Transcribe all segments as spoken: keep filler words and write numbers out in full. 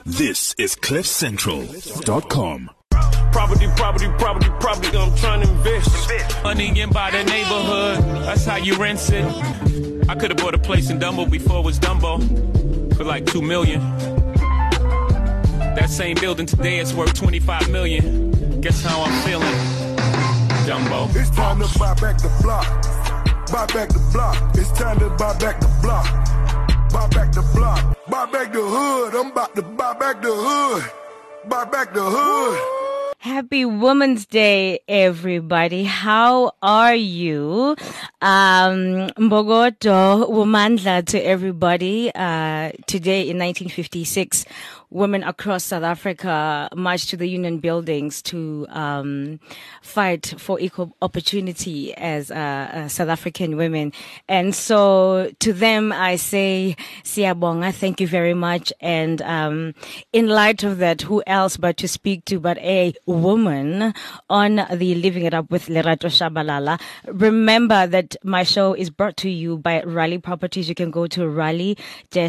This is cliff central dot com. Property, property, property, property, I'm trying to invest. Money in by the neighborhood, that's how you rent it. I could have bought a place in Dumbo before it was Dumbo for like two million. That same building today is worth twenty-five million. Guess how I'm feeling, Dumbo. It's time to buy back the block. Buy back the block. It's time to buy back the block. Buy back the block. Buy back the hood. I'm about to buy back the hood. Buy back the hood. Happy Women's Day, everybody. How are you? Um, Mbogoto Womandla to everybody. Uh, today in nineteen fifty-six, women across South Africa marched to the union buildings to um, fight for equal opportunity as uh, uh, South African women. And so to them, I say, Siyabonga, thank you very much. And um, in light of that, who else but to speak to but a woman on the Living It Up with Lerato Shabalala. Remember that my show is brought to you by Raleigh Properties. You can go to Raleigh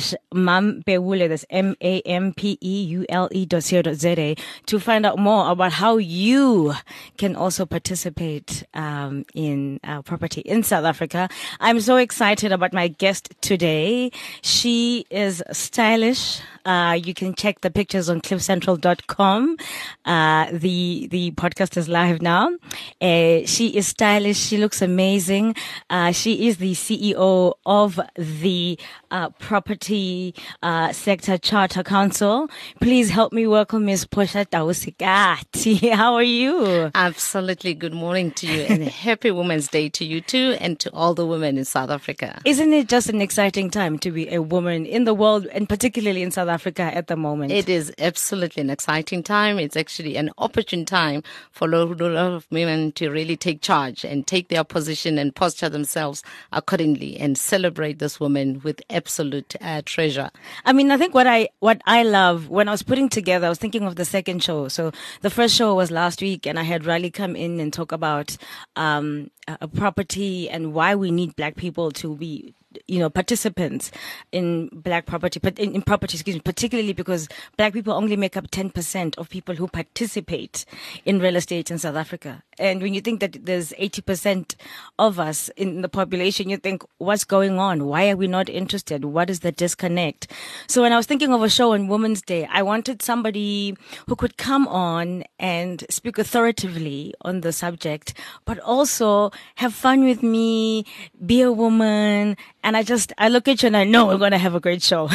Mampeule, that's M A M P E U L E dot co dot Z A to find out more about how you can also participate um, in uh, property in South Africa. I'm so excited about my guest today. She is stylish. Uh, you can check the pictures on cliff central dot com. Uh, the, the podcast is live now. Uh, she is stylish. She looks amazing. Uh, she is the C E O of the, uh, Property, uh, Sector Charter Council. Please help me welcome Miz Portia Tausikati. How are you? Absolutely. Good morning to you and happy Women's Day to you too and to all the women in South Africa. Isn't it just an exciting time to be a woman in the world and particularly in South Africa? Africa at the moment? It is absolutely an exciting time. It's actually an opportune time for a lot of women to really take charge and take their position and posture themselves accordingly and celebrate this woman with absolute uh, treasure. I mean, I think what I what I love when I was putting together, I was thinking of the second show. So the first show was last week, and I had Riley come in and talk about um, a property and why we need Black people to be, you know, participants in black property, but in, in property, excuse me, particularly because Black people only make up ten percent of people who participate in real estate in South Africa. And when you think that there's eighty percent of us in the population, you think, what's going on? Why are we not interested? What is the disconnect? So when I was thinking of a show on Women's Day, I wanted somebody who could come on and speak authoritatively on the subject, but also have fun with me, be a woman. And I just, I look at you and I know we're going to have a great show.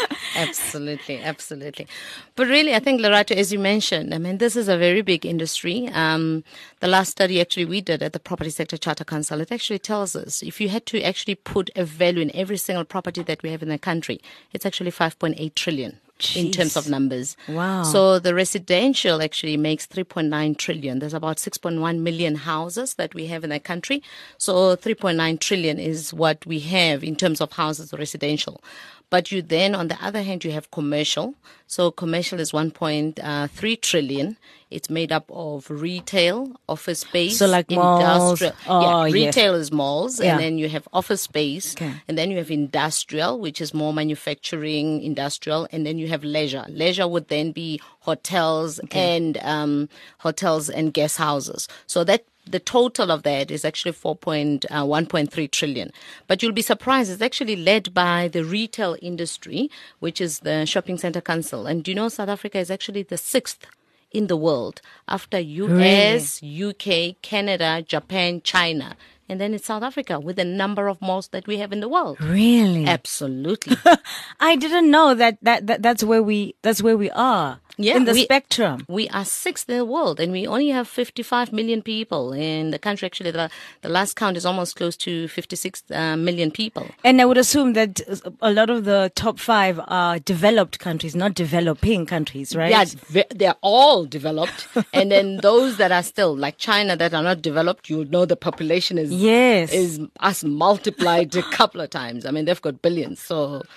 Absolutely, absolutely. But really, I think, Lerato, as you mentioned, I mean, this is a very big industry. Um, the last study actually we did at the Property Sector Charter Council, it actually tells us if you had to actually put a value in every single property that we have in the country, it's actually five point eight trillion. Jeez. In terms of numbers. Wow. So the residential actually makes three point nine trillion. There's about six point one million houses that we have in the country. So three point nine trillion is what we have in terms of houses residential. But you then, on the other hand, you have commercial. So commercial is one point three trillion. It's made up of retail, office space, so like malls. industrial. Oh, yeah, retail yes. is malls, Yeah. and then you have office space, Okay. and then you have industrial, which is more manufacturing, industrial, and then you have leisure. Leisure would then be hotels Okay. and um, hotels and guest houses. So that the total of that is actually four point one point three trillion. But you'll be surprised, it's actually led by the retail industry, which is the Shopping Centre Council. And do you know South Africa is actually the sixth in the world after U S, really? U K, Canada, Japan, China. And then it's South Africa with the number of malls that we have in the world. Really? Absolutely. I didn't know that, that, that that's where we that's where we are. Yeah, in the we, spectrum. We are sixth in the world, and we only have fifty-five million people in the country. Actually, the, the last count is almost close to fifty-six uh, million people. And I would assume that a lot of the top five are developed countries, not developing countries, right? Yeah, they're all developed. And then those that are still, like China, that are not developed, you know the population is, yes. is us multiplied a couple of times. I mean, they've got billions, so...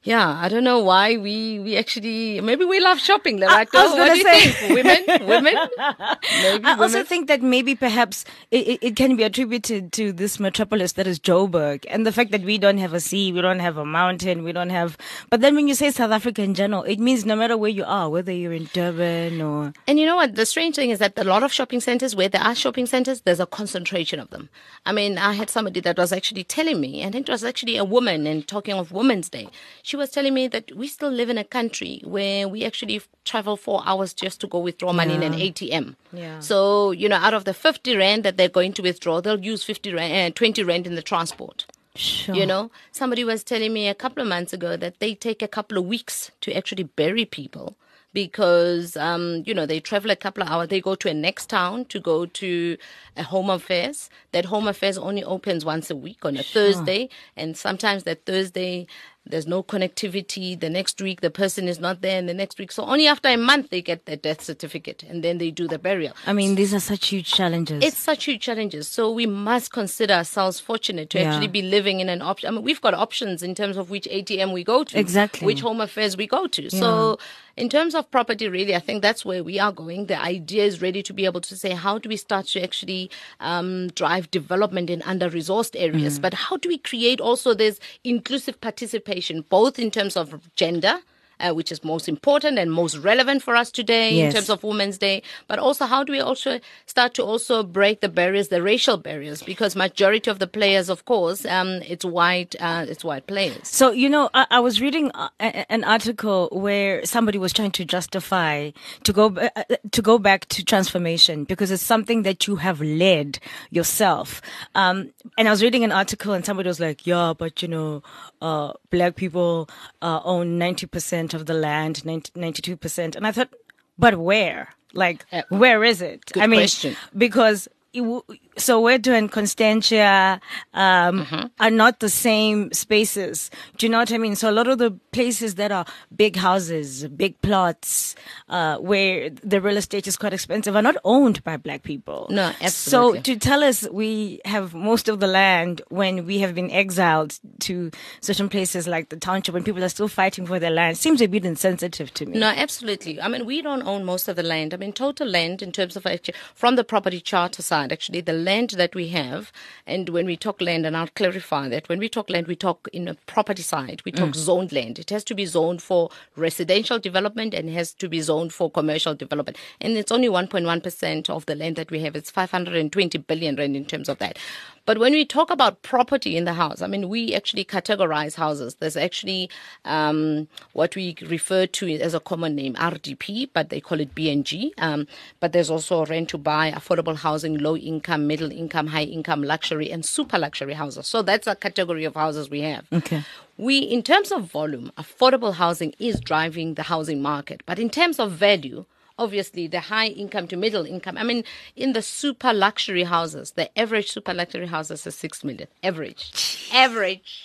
Yeah, I don't know why we, we actually, maybe we love shopping, right? I was what do you gonna say- think? Women? Women? Maybe I also women? think that maybe perhaps it, it, it can be attributed to this metropolis that is Joburg and the fact that we don't have a sea, we don't have a mountain, we don't have. But then when you say South Africa in general, it means no matter where you are, whether you're in Durban or. And you know what? The strange thing is that a lot of shopping centers, where there are shopping centers, there's a concentration of them. I mean, I had somebody that was actually telling me, and it was actually a woman, and talking of Women's Day, she was telling me that we still live in a country where we actually f- travel four hours just to go withdraw money in an A T M. Yeah. So, you know, out of the fifty rand that they're going to withdraw, they'll use fifty rand, uh, twenty rand in the transport. Sure. You know, somebody was telling me a couple of months ago that they take a couple of weeks to actually bury people because, um, you know, they travel a couple of hours. They go to a next town to go to a home affairs. That home affairs only opens once a week on a Thursday. And sometimes that Thursday, there's no connectivity. The next week, the person is not there. And the next week. So only after a month, they get their death certificate. And then they do the burial. I mean, these are such huge challenges. It's such huge challenges. So we must consider ourselves fortunate to Yeah. actually be living in an option. I mean, we've got options in terms of which A T M we go to. Exactly. Which home affairs we go to. So in terms of property, really, I think that's where we are going. The idea is ready to be able to say, how do we start to actually um, drive development in under-resourced areas? Mm. But how do we create also this inclusive participation, both in terms of gender, Uh, which is most important and most relevant for us today Yes. in terms of Women's Day. But also, how do we also start to also break the barriers, the racial barriers? Because majority of the players, of course, um, it's white, uh, it's white players. So, you know, I, I was reading uh, a, an article where somebody was trying to justify to go uh, to go back to transformation because it's something that you have led yourself. Um, and I was reading an article and somebody was like, yeah, but, you know, uh, black people uh, own ninety percent of the land, ninety, ninety-two percent. And I thought, but where? Like, Uh, where is it? good I mean, question. because it w- Soweto and Constantia um, Mm-hmm. are not the same spaces. Do you know what I mean? So a lot of the places that are big houses, big plots, uh, where the real estate is quite expensive, are not owned by black people. No, absolutely. So to tell us we have most of the land when we have been exiled to certain places like the township, when people are still fighting for their land, seems a bit insensitive to me. No, absolutely. I mean, we don't own most of the land. I mean, total land in terms of actually, from the property charter side, actually, the land that we have, and when we talk land, and I'll clarify that, when we talk land, we talk in a property side, we talk zoned land. It has to be zoned for residential development and has to be zoned for commercial development. And it's only one point one percent of the land that we have. It's five hundred twenty billion rand in terms of that. But when we talk about property in the house, I mean, we actually categorize houses. There's actually um, what we refer to as a common name, R D P, but they call it B N G. Um, but there's also rent to buy, affordable housing, low income, middle income, high income, luxury, and super luxury houses. So that's a category of houses we have. Okay. We, in terms of volume, affordable housing is driving the housing market. But in terms of value, obviously, the high income to middle income. I mean, in the super luxury houses, the average super luxury houses is six million. Average. Average.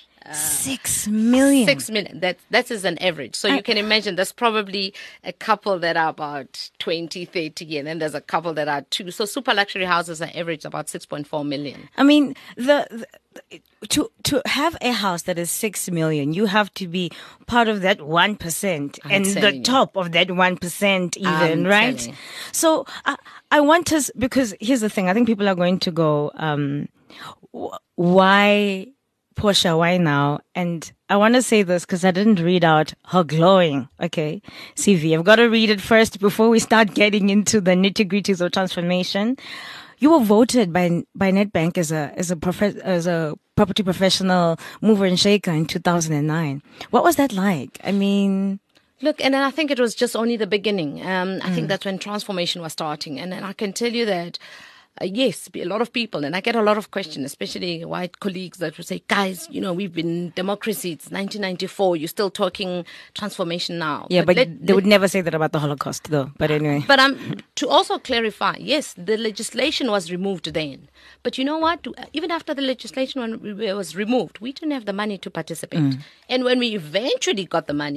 Six million. Six million. That that is an average. So you can imagine there's probably a couple that are about twenty, thirty, and then there's a couple that are two. So super luxury houses are average about six point four million. I mean, the, the to to have a house that is six million, you have to be part of that one percent I'm and the telling you. top of that one percent, even, I'm right? telling you. So I I want us, because here's the thing. I think people are going to go, um, wh- why Portia? Why now? And I want to say this because I didn't read out her glowing. Okay, C V. I've got to read it first before we start getting into the nitty gritties of transformation. You were voted by by Nedbank as a as a prof- as a property professional mover and shaker in two thousand nine. What was that like? I mean, Look, and I think it was just only the beginning. Um, I think that's when transformation was starting. And, and I can tell you that, uh, yes, a lot of people, and I get a lot of questions, especially white colleagues that would say, guys, you know, we've been in democracy. It's nineteen ninety-four. You're still talking transformation now. yeah, but, let- they would never say that about the Holocaust, though. But anyway. But um, to also clarify, yes, the legislation was removed then. But you know what? Even after the legislation when it was removed, we didn't have the money to participate. And when we eventually got the money,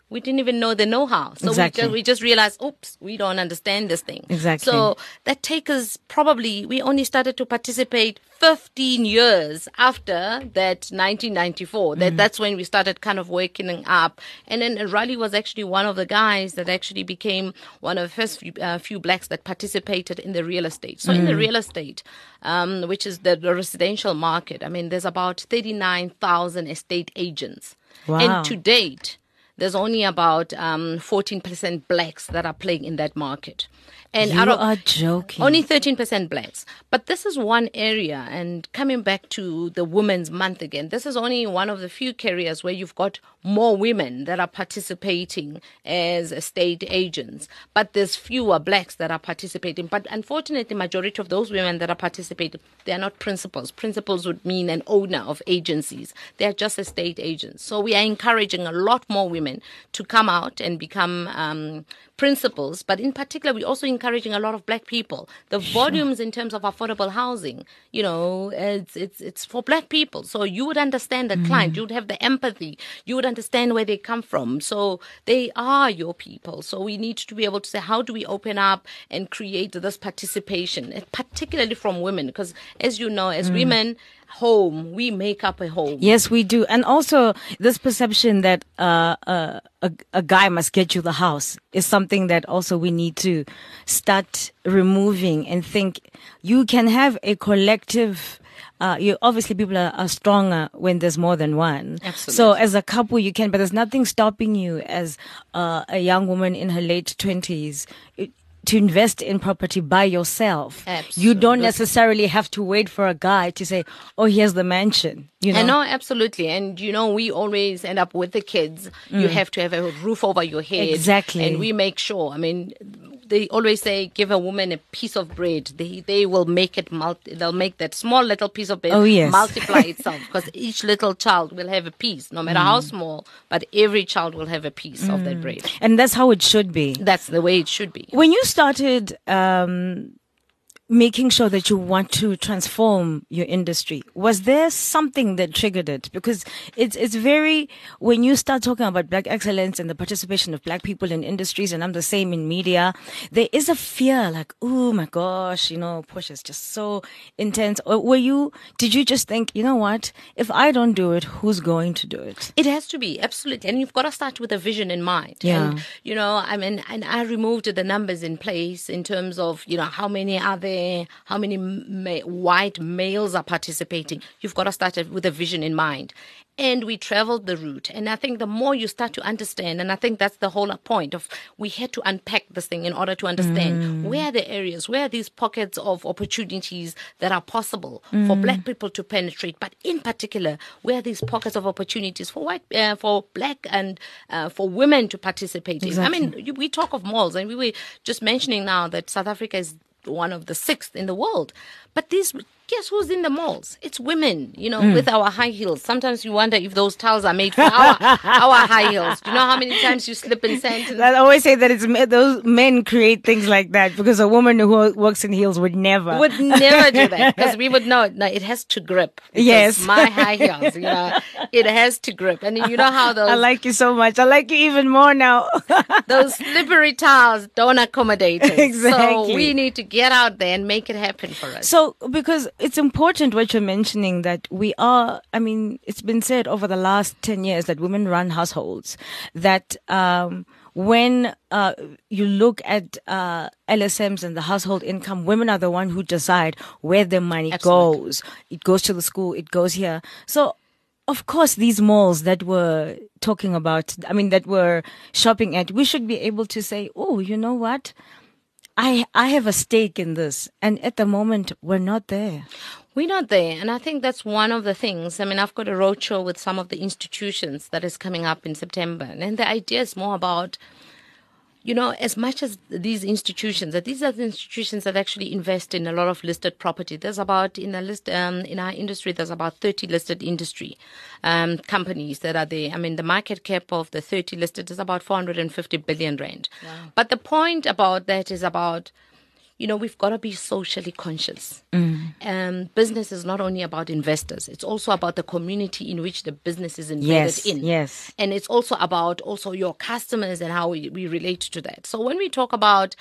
We didn't even know the know-how. So Exactly. we, just, we just realized, oops, we don't understand this thing. Exactly. So that takes us probably, we only started to participate fifteen years after that nineteen ninety-four. That, that's when we started kind of waking up. And then Raleigh was actually one of the guys that actually became one of the first few, uh, few blacks that participated in the real estate. So in the real estate, um, which is the, the residential market, I mean, there's about thirty-nine thousand estate agents. Wow. And to date, there's only about um, fourteen percent blacks that are playing in that market. And You out of are joking. only thirteen percent blacks. But this is one area, and coming back to the Women's Month again, this is only one of the few carriers where you've got more women that are participating as estate agents. But there's fewer blacks that are participating. But unfortunately, majority of those women that are participating, they are not principals. Principals would mean an owner of agencies. They are just estate agents. So we are encouraging a lot more women to come out and become um, principals. But in particular, we're also encouraging a lot of black people. The volumes in terms of affordable housing, you know, it's it's it's for black people. So you would understand the client. You would have the empathy. You would understand where they come from. So they are your people. So we need to be able to say, how do we open up and create this participation, and particularly from women? Because as you know, as women, home, we make up a home. Yes, we do. And also this perception that uh, uh, a, a guy must get you the house is something that also we need to start removing and think you can have a collective. Uh, you obviously people are, are stronger when there's more than one. Absolutely. So as a couple you can, but there's nothing stopping you as uh, a young woman in her late twenties to invest in property by yourself. Absolutely. You don't necessarily have to wait for a guy to say, oh, here's the mansion. You know? And no, absolutely. And, you know, we always end up with the kids. You have to have a roof over your head. Exactly. And we make sure, I mean, they always say, give a woman a piece of bread. They they will make it, multi, they'll make that small little piece of bread Oh, yes. multiply itself. Because each little child will have a piece, no matter how small, but every child will have a piece of that bread. And that's how it should be. That's the way it should be. When you started um, making sure that you want to transform your industry, was there something that triggered it? Because it's it's very, when you start talking about black excellence and the participation of black people in industries, and I'm the same in media, there is a fear like, oh my gosh, you know, push is just so intense. Or were you, did you just think, you know what, if I don't do it, who's going to do it? It has to be, absolutely. And you've got to start with a vision in mind. Yeah. And, you know, I mean, and I removed the numbers in place in terms of, you know, how many are there, how many ma- white males are participating. You've got to start with a vision in mind. And we traveled the route. And I think the more you start to understand, and I think that's the whole point of, we had to unpack this thing in order to understand mm. where are the areas, where are these pockets of opportunities that are possible mm. for black people to penetrate. But in particular, where are these pockets of opportunities for white, uh, for black and uh, for women to participate in. Exactly. I mean, you, we talk of malls, and we were just mentioning now that South Africa is one of the sixth in the world. But these, guess who's in the malls? It's women, you know, mm. with our high heels. Sometimes you wonder if those tiles are made for our, our high heels. Do you know how many times you slip in sand? I always say that it's those men create things like that, because a woman who works in heels would never. Would never do that, because we would know, no, it has to grip. Yes. My high heels, you know, it has to grip. And you know how those... I like you so much. I like you even more now. Those slippery tiles don't accommodate us. Exactly. So we need to get out there and make it happen for us. So, because it's important what you're mentioning, that we are, I mean, it's been said over the last ten years that women run households, that um, when uh, you look at uh, L S Ms and the household income, women are the one who decide where their money Absolutely. goes. It goes to the school, it goes here. So, of course, these malls that we're talking about, I mean, that we're shopping at, we should be able to say, oh, you know what? I I have a stake in this. And at the moment, we're not there. We're not there. And I think that's one of the things. I mean, I've got a roadshow with some of the institutions that is coming up in September. And the idea is more about, you know, as much as these institutions, that these are the institutions that actually invest in a lot of listed property. There's about, in a list, um, in our industry, there's about thirty listed industry um, companies that are there. I mean, the market cap of the thirty listed is about four hundred fifty billion rand. Wow. But the point about that is about, you know, we've got to be socially conscious. Mm. Um, business is not only about investors. It's also about the community in which the business is embedded yes, in. Yes. And it's also about also your customers and how we, we relate to that. So when we talk about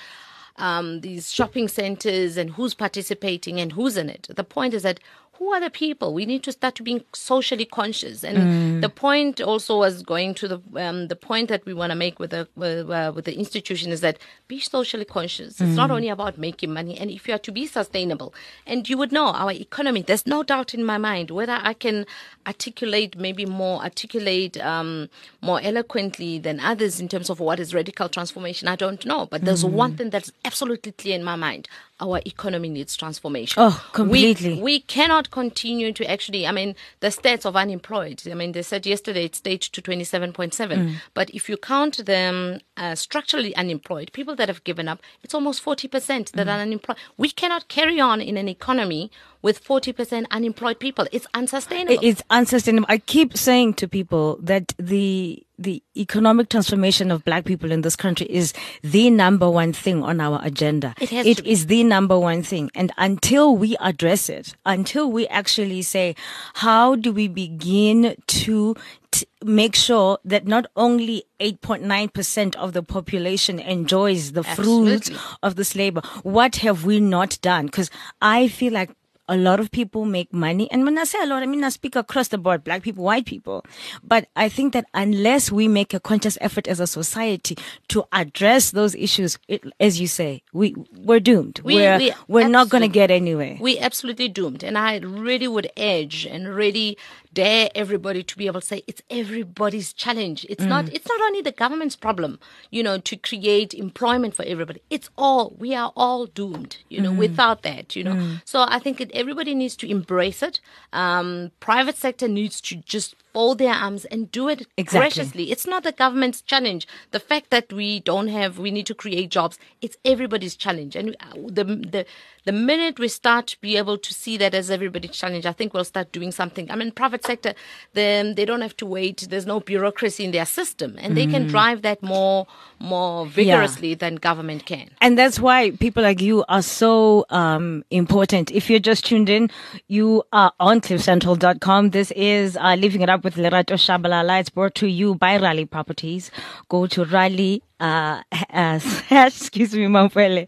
um, these shopping centers and who's participating and who's in it, the point is that who are the people? We need to start to being socially conscious. And mm. the point also was going to the um, the point that we want to make with the with, uh, with the institution is that be socially conscious. Mm. It's not only about making money. And if you are to be sustainable, and you would know our economy, there's no doubt in my mind whether I can articulate maybe more articulate um, more eloquently than others in terms of what is radical transformation. I don't know, but there's mm. one thing that's absolutely clear in my mind. Our economy needs transformation. Oh, completely. We, we cannot continue to actually, I mean, the stats of unemployed, I mean, they said yesterday it staged to twenty-seven point seven. Mm. But if you count them uh, structurally unemployed, people that have given up, it's almost forty percent that mm. are unemployed. We cannot carry on in an economy with forty percent unemployed people. It's unsustainable. It's unsustainable. I keep saying to people that the the economic transformation of black people in this country is the number one thing on our agenda. It has It to be. is the number one thing. And until we address it, until we actually say, how do we begin to t- make sure that not only eight point nine percent of the population enjoys the Absolutely. fruits of this labor, what have we not done? Because I feel like a lot of people make money. And when I say a lot, I mean, I speak across the board, black people, white people. But I think that unless we make a conscious effort as a society to address those issues, it, as you say, we, we're doomed. We, we're we we're not going to get anywhere. We absolutely doomed. And I really would urge and really dare everybody to be able to say it's everybody's challenge. It's mm. not, it's not only the government's problem, you know, to create employment for everybody. It's all, we are all doomed, you know, mm. without that, you know. Mm. So I think it, everybody needs to embrace it. Um, private sector needs to just fold their arms and do it exactly. graciously. It's not the government's challenge. The fact that we don't have, we need to create jobs, it's everybody's challenge. And the the the minute we start to be able to see that as everybody's challenge, I think we'll start doing something. I mean, private sector, then they don't have to wait. There's no bureaucracy in their system, and mm. they can drive that more more vigorously yeah. than government can. And that's why people like you are so um, important. If you're just tuned in, you are on cliff central dot com. This is uh, Living It Up with Lerato Shabalala. It's brought to you by Raleigh Properties. Go to Raleigh, uh, uh, excuse me, Mamfele,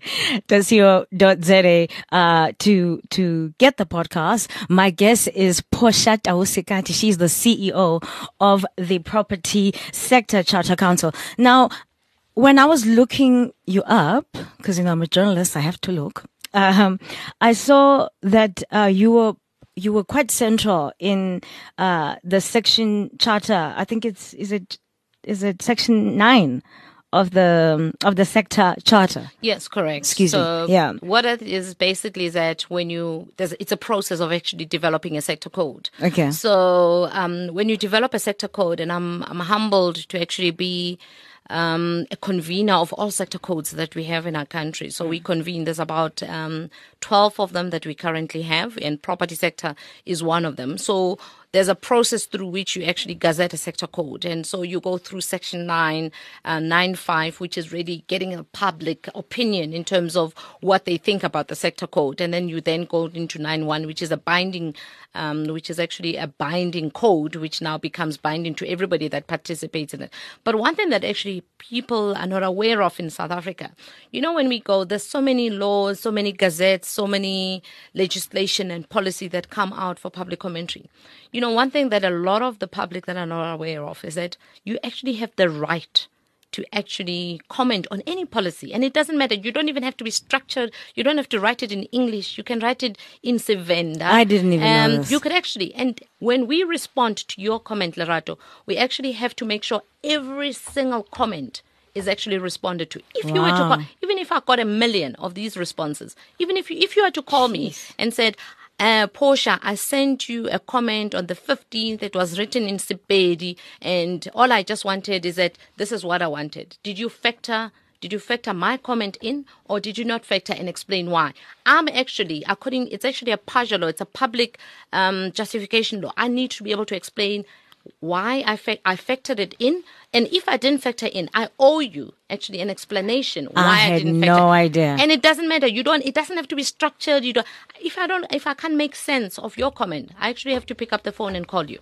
dot co dot za uh, to, to get the podcast. My guest is Portia Tausikati. She's the C E O of the Property Sector Charter Council. Now, when I was looking you up, because, you know, I'm a journalist, I have to look, um, I saw that uh, you were you were quite central in uh, the section charter. I think it's is it is it section nine of the of the sector charter. Yes, correct. Excuse so me. Yeah. What it is basically is that when you there's it's a process of actually developing a sector code. Okay. So um, when you develop a sector code, and I'm I'm humbled to actually be Um, a convener of all sector codes that we have in our country. So we convene, there's about um, twelve of them that we currently have, and property sector is one of them. So there's a process through which you actually gazette a sector code. And so you go through section nine, uh, nine five, which is really getting a public opinion in terms of what they think about the sector code. And then you then go into nine one, which is a binding, um, which is actually a binding code, which now becomes binding to everybody that participates in it. But one thing that actually people are not aware of in South Africa, you know, when we go, there's so many laws, so many gazettes, so many legislation and policy that come out for public commentary. You know, one thing that a lot of the public that are not aware of is that you actually have the right to actually comment on any policy. And it doesn't matter. You don't even have to be structured. You don't have to write it in English. You can write it in Sevenda. I didn't even um, know this. You could actually, and when we respond to your comment, Lerato, we actually have to make sure every single comment is actually responded to. If you wow. were to call, even if I got a million of these responses, even if you, if you were to call Jeez. me and said, Uh, Portia, I sent you a comment on the fifteenth. It was written in Sepedi, and all I just wanted is that this is what I wanted. Did you factor? Did you factor my comment in, or did you not factor and explain why? I'm actually, according, it's actually a partial law. It's a public um, justification law. I need to be able to explain why I, fa- I factored it in. And if I didn't factor in, I owe you actually an explanation why I I, had didn't no factor. idea. And it doesn't matter. You don't. It doesn't have to be structured. You don't. If I don't. If I can't make sense of your comment, I actually have to pick up the phone and call you.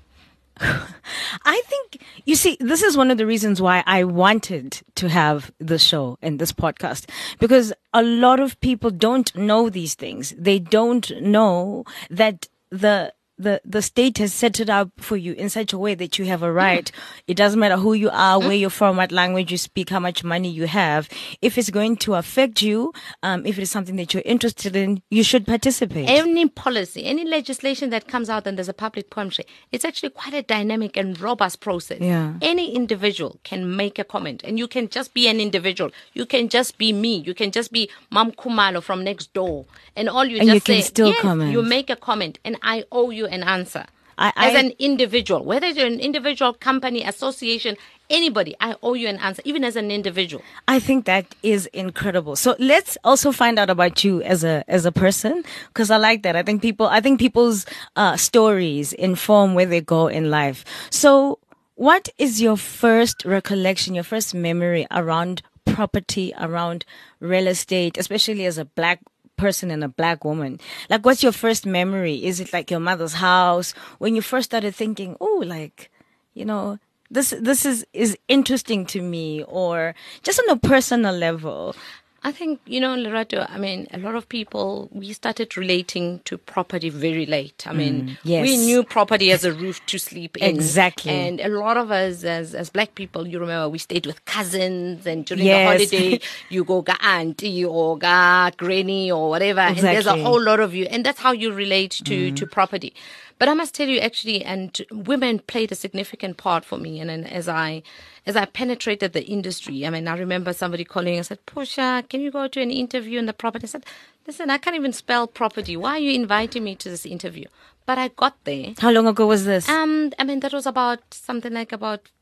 I think, you see, this is one of the reasons why I wanted to have this show and this podcast, because a lot of people don't know these things. They don't know that the the the state has set it up for you in such a way that you have a right. Mm. It doesn't matter who you are, mm. where you're from, what language you speak, how much money you have. If it's going to affect you, um, if it is something that you're interested in, you should participate. Any policy, any legislation that comes out and there's a public commentary, it's actually quite a dynamic and robust process. Yeah. Any individual can make a comment, and you can just be an individual. You can just be me. You can just be Mam Kumalo from next door. And all you and just you can say, still yes, comment. You make a comment, and I owe you an answer. I, As I, an individual, whether you're an individual, company, association, anybody, I owe you an answer, even as an individual. I think that is incredible. So let's also find out about you as a as a person, because I like that. I think people, I think people's uh, stories inform where they go in life. So, what is your first recollection, your first memory around property, around real estate, especially as a black person and a black woman? Like, what's your first memory? Is it like your mother's house when you first started thinking, oh, like, you know, this this is is interesting to me, or just on a personal level? I think, you know, Lerato, I mean, a lot of people, we started relating to property very late. I mean, Mm, yes. we knew property as a roof to sleep in. Exactly. And a lot of us, as as black people, you remember, we stayed with cousins, and during Yes. the holiday, you go ga auntie or ga granny or whatever. And there's a Exactly. whole lot of you. And that's how you relate to, to property. But I must tell you, actually, and women played a significant part for me. And then as I as I penetrated the industry, I mean, I remember somebody calling and said, Portia, can you go to an interview in the property? I said, listen, I can't even spell property. Why are you inviting me to this interview? But I got there. How long ago was this? Um, I mean, that was about something like about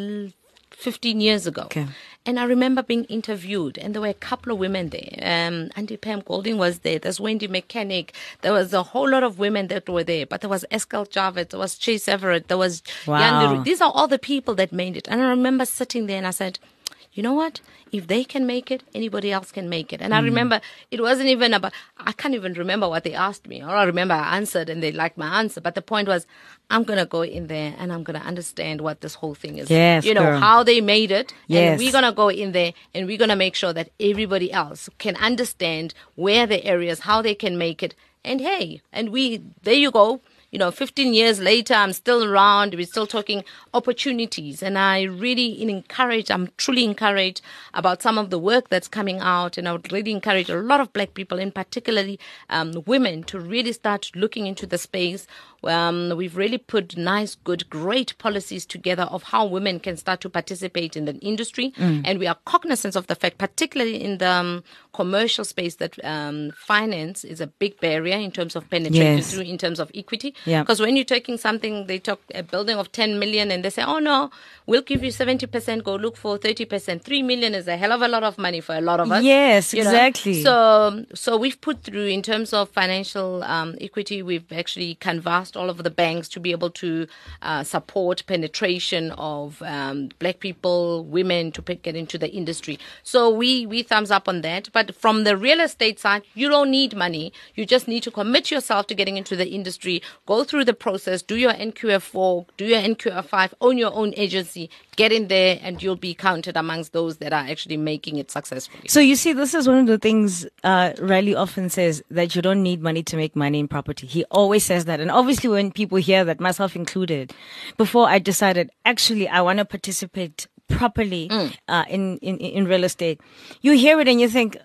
fifteen years ago. Okay. And I remember being interviewed, and there were a couple of women there. Um, Auntie Pam Golding was there. There's Wendy Mechanic. There was a whole lot of women that were there. But there was Eskel Javed. There was Chase Everett. There was Wow. Yandere. These are all the people that made it. And I remember sitting there and I said, you know what? If they can make it, anybody else can make it. And I remember it wasn't even about, I can't even remember what they asked me. Or I remember I answered and they liked my answer. But the point was, I'm going to go in there and I'm going to understand what this whole thing is. Yes, you know, girl. how they made it. Yes. And we're going to go in there and we're going to make sure that everybody else can understand where the areas, how they can make it. And hey, and we, there you go. You know, fifteen years later, I'm still around. We're still talking opportunities. And I really encourage, I'm truly encouraged about some of the work that's coming out. And I would really encourage a lot of black people, and particularly um, women, to really start looking into the space. Um, we've really put nice, good, great policies together of how women can start to participate in the industry. Mm. And we are cognizant of the fact, particularly in the um, commercial space, that um, finance is a big barrier in terms of penetration Yes. through, in terms of equity. Yeah. Because when you're taking something, they talk a building of ten million and they say, oh no, we'll give you seventy percent, go look for thirty percent. three million is a hell of a lot of money for a lot of us. Yes, you know. exactly. So, so we've put through, in terms of financial um, equity, we've actually canvassed all of the banks to be able to uh, support penetration of um, black people, women to pick, get into the industry. So we, we thumbs up on that. But from the real estate side, you don't need money. You just need to commit yourself to getting into the industry, go through the process, do your N Q F four, do your N Q F five, own your own agency, get in there, and you'll be counted amongst those that are actually making it successfully. So you see, this is one of the things uh, Riley often says, that you don't need money to make money in property. He always says that. And obviously when people hear that, myself included, before I decided, actually, I want to participate properly mm. uh, in, in, in real estate, you hear it and you think,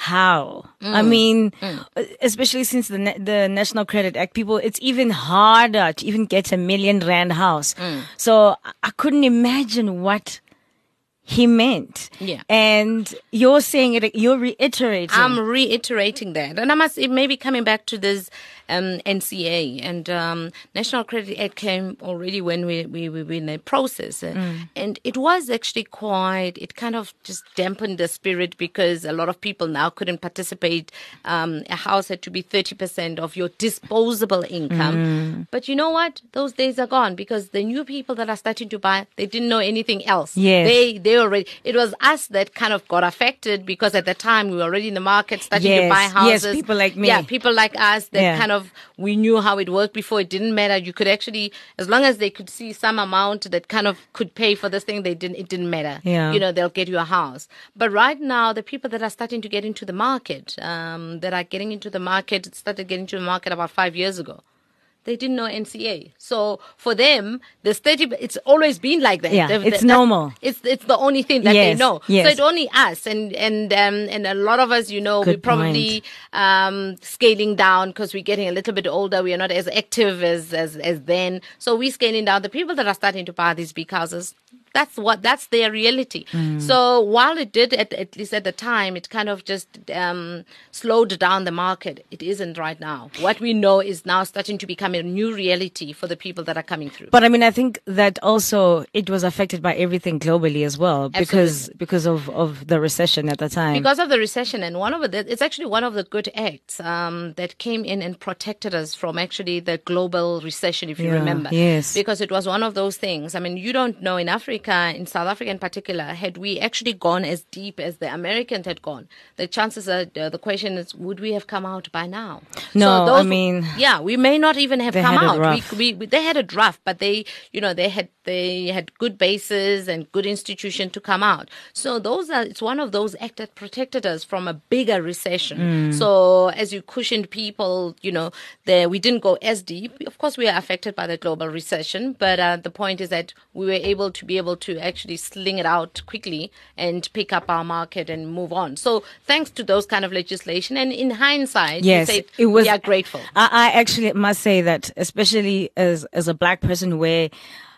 how? Mm. I mean, mm. especially since the the National Credit Act, people, it's even harder to even get a million rand house. Mm. So I couldn't imagine what he meant. Yeah. And you're saying it, you're reiterating. I'm reiterating that. And I must, it may be coming back to this um, N C A and um, National Credit Act came already when we, we, we were in a process. Mm. And it was actually quite, it kind of just dampened the spirit because a lot of people now couldn't participate. Um, a house had to be thirty percent of your disposable income. Mm. But you know what? Those days are gone because the new people that are starting to buy, they didn't know anything else. Yes. They, they already, it was us that kind of got affected because at the time we were already in the market starting yes. to buy houses. Yes, people like me. Yeah, people like us that yeah. kind of, we knew how it worked before. It didn't matter. You could actually, as long as they could see some amount that kind of could pay for this thing, they didn't, it didn't matter. Yeah. You know, they'll get you a house. But right now, the people that are starting to get into the market, um, that are getting into the market, started getting into the market about five years ago. They didn't know N C A. So for them, there's thirty, it's always been like that. Yeah, They've, it's that's, normal. It's it's the only thing that yes, they know. Yes. So it's only us and and um, and a lot of us, you know, Good we're probably um, scaling down because we're getting a little bit older. We are not as active as, as, as then. So we're scaling down. The people that are starting to buy these big houses, that's what, that's their reality. Mm. So while it did, at, at least at the time, it kind of just um, slowed down the market. It isn't right now. What we know is now starting to become a new reality for the people that are coming through. But I mean, I think that also it was affected by everything globally as well because Absolutely. because of, of the recession at the time. Because of the recession, and one of the, it's actually one of the good acts um, that came in and protected us from actually the global recession, if you yeah, remember. Yes. Because it was one of those things. I mean, you don't know in Africa, in South Africa in particular, had we actually gone as deep as the Americans had gone, the chances are, uh, the question is, would we have come out by now? No, so those, I mean... Yeah, we may not even have they come had out. It rough. We, we, they had a draft, but they, you know, they had they had good bases and good institution to come out. So those are, it's one of those acts that protected us from a bigger recession. Mm. So as you cushioned people, you know, there we didn't go as deep. Of course, we are affected by the global recession, but uh, the point is that we were able to be able to actually sling it out quickly and pick up our market and move on. So thanks to those kind of legislation, and in hindsight, yes, you say it was, we are grateful. I, I actually must say that, especially as as a black person, where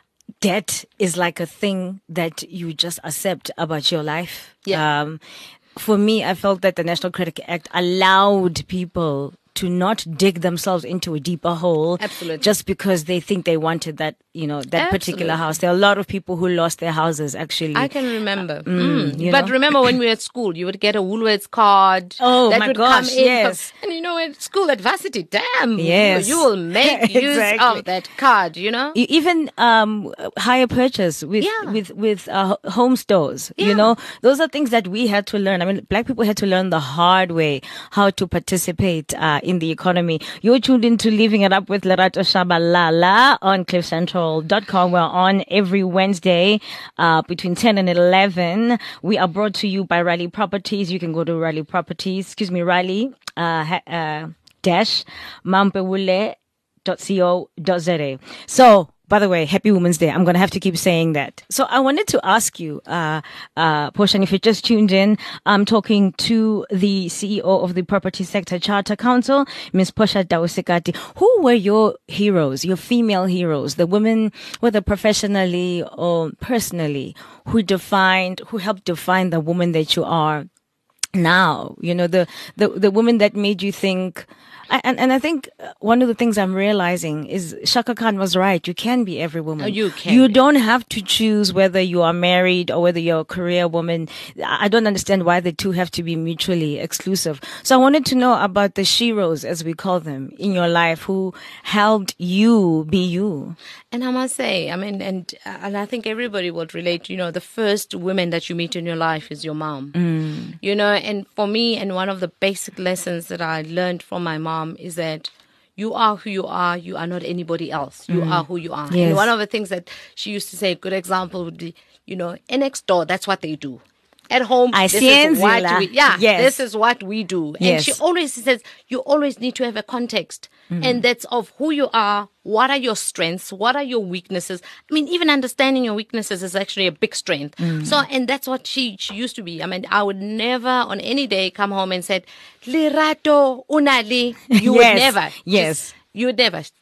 debt is like a thing that you just accept about your life. Yeah. Um, for me, I felt that the National Credit Act allowed people to not dig themselves into a deeper hole. Absolutely. Just because they think they wanted that, you know, that Absolutely. particular house. There are a lot of people who lost their houses, actually. I can remember. Mm, Mm. you But know? remember when we were at school, you would get a Woolworths card. Oh, that my would gosh, come in. yes. And you know, at school, at varsity, damn, Yes. you, you will make use Exactly. of that card, you know? E- Even um, higher purchase with Yeah. with with uh, home stores. Yeah. You know, those are things that we had to learn. I mean, black people had to learn the hard way how to participate uh, in the economy. You're tuned into Living It Up with Lerato Shabalala on cliff central dot com. We're on every Wednesday uh, between ten and eleven. We are brought to you by Riley Properties. You can go to Riley Properties, excuse me, Riley uh, ha- uh, dash mampewule dot co dot za. So, by the way, happy Women's Day. I'm going to have to keep saying that. So I wanted to ask you, uh, uh, Portia, if you just tuned in, I'm talking to the C E O of the Property Sector Charter Council, Miz Portia Dawusikati. Who were your heroes, your female heroes, the women, whether professionally or personally, who defined, who helped define the woman that you are now? You know, the, the, the woman that made you think, and, and I think one of the things I'm realizing is Shaka Khan was right. You can be every woman. Oh, you can You be. don't have to choose whether you are married or whether you're a career woman. I don't understand why the two have to be mutually exclusive. So I wanted to know about the sheroes, as we call them, in your life who helped you be you. And I must say, I mean, and and I think everybody would relate, you know, the first woman that you meet in your life is your mom. Mm. You know, and for me, and one of the basic lessons that I learned from my mom is that you are who you are. You are not anybody else. You Mm. are who you are. Yes. And one of the things that she used to say, a good example would be, you know, in next door, that's what they do. At home, I this see is what Enzila. we, yeah, Yes. this is what we do. And Yes. she always says, you always need to have a context. Mm. And that's of who you are, what are your strengths, what are your weaknesses. I mean, even understanding your weaknesses is actually a big strength. Mm. So, and that's what she, she used to be. I mean, I would never on any day come home and said, Lerato unali. You would Yes. never. Yes. Just, you would never.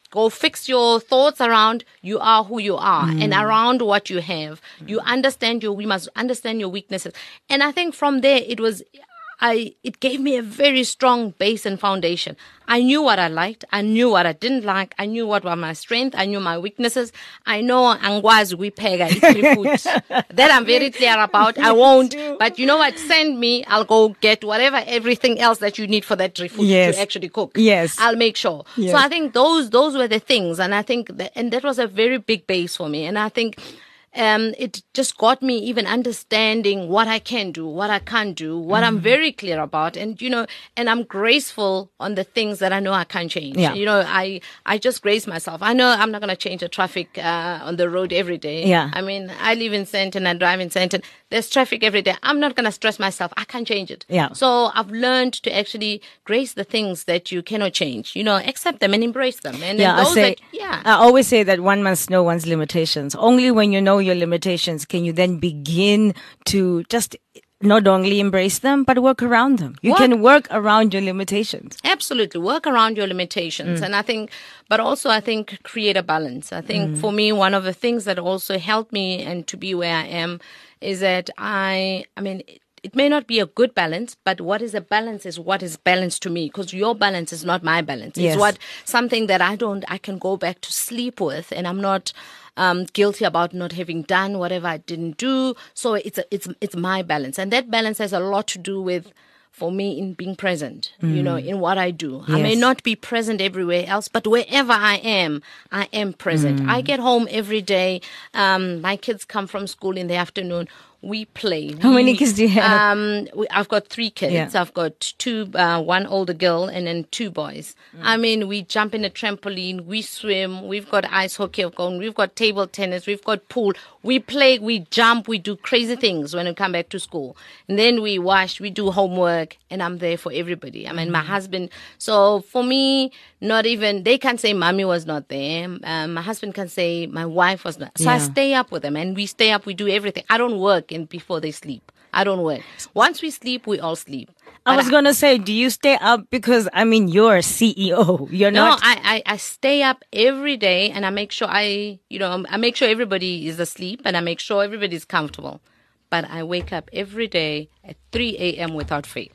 Go fix your thoughts around you are who you are mm. and around what you have. You understand your, we must understand your weaknesses. And I think from there, it was, I, it gave me a very strong base and foundation. I knew what I liked. I knew what I didn't like. I knew what were my strengths. I knew my weaknesses. I know angwazi kuyipheka food. That I'm very clear about. I won't. But you know what? Send me. I'll go get whatever, everything else that you need for that food yes. to actually cook. Yes. I'll make sure. Yes. So I think those, those were the things. And I think that, and that was a very big base for me. And I think Um, it just got me even understanding what I can do, what I can't do, what mm. I'm very clear about. And, you know, and I'm graceful on the things that I know I can't change. Yeah. You know, I, I just grace myself. I know I'm not going to change the traffic, uh, on the road every day. Yeah. I mean, I live in Sandton and drive in Sandton. There's traffic every day. I'm not going to stress myself. I can't change it. Yeah. So I've learned to actually grace the things that you cannot change, you know, accept them and embrace them. And yeah, those I say, that, yeah. I always say that one must know one's limitations. Only when you know your limitations can you then begin to just not only embrace them, but work around them. You work. can work around your limitations. Absolutely. Work around your limitations. Mm. And I think, but also I think create a balance. I think mm. for me, one of the things that also helped me and to be where I am is that I, I mean, it, it may not be a good balance, but what is a balance is what is balance to me, because your balance is not my balance. Yes. It's what, something that I don't, I can go back to sleep with, and I'm not, Um, guilty about not having done whatever I didn't do. So it's a, it's it's my balance, and that balance has a lot to do with, for me, in being present. Mm. You know, in what I do. Yes. I may not be present everywhere else, but wherever I am, I am present. Mm. I get home every day. Um, my kids come from school in the afternoon. We play. How we, many kids do you have? Um, we, I've got three kids. Yeah. I've got two, uh, one older girl and then two boys. Mm. I mean, we jump in a trampoline, we swim, we've got ice hockey, we've got table tennis, we've got pool. We play, we jump, we do crazy things when we come back to school. And then we wash, we do homework, and I'm there for everybody. I mean, mm. my husband. So for me, not even, they can say mommy was not there. Um, my husband can say my wife was not. So yeah. I stay up with them, and we stay up, we do everything. I don't work and before they sleep. I don't work. Once we sleep, we all sleep. I was going to say, do you stay up because, I mean, you're a C E O. You're no, not. No, I, I, I stay up every day, and I make sure I, you know, I make sure everybody is asleep, and I make sure everybody is comfortable. But I wake up every day at three a.m. without fail.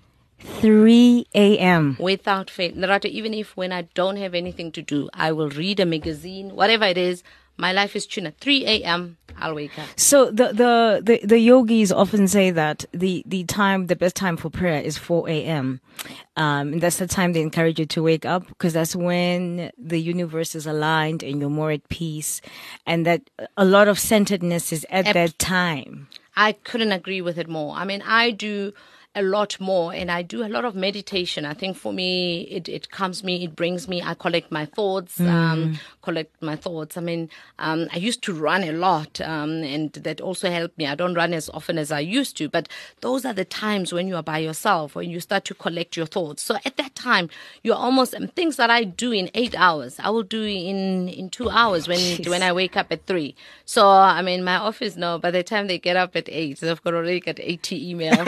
three a.m. Without fail. Narata, even if when I don't have anything to do, I will read a magazine, whatever it is. My life is tuna. three a.m. I'll wake up. So the, the, the, the yogis often say that the, the time, the best time for prayer is four a.m. Um, and that's the time they encourage you to wake up, because that's when the universe is aligned and you're more at peace, and that a lot of centeredness is at Ep- that time. I couldn't agree with it more. I mean, I do a lot more, and I do a lot of meditation. I think for me, it, it comes me, it brings me, I collect my thoughts, mm. um, collect my thoughts. I mean, um, I used to run a lot, um, and that also helped me. I don't run as often as I used to, but those are the times when you are by yourself, when you start to collect your thoughts. So at that time, you're almost, um, things that I do in eight hours, I will do in, in two hours when, Jeez. when I wake up at three. So, I mean, my office now, by the time they get up at eight, they've got already got eighty emails.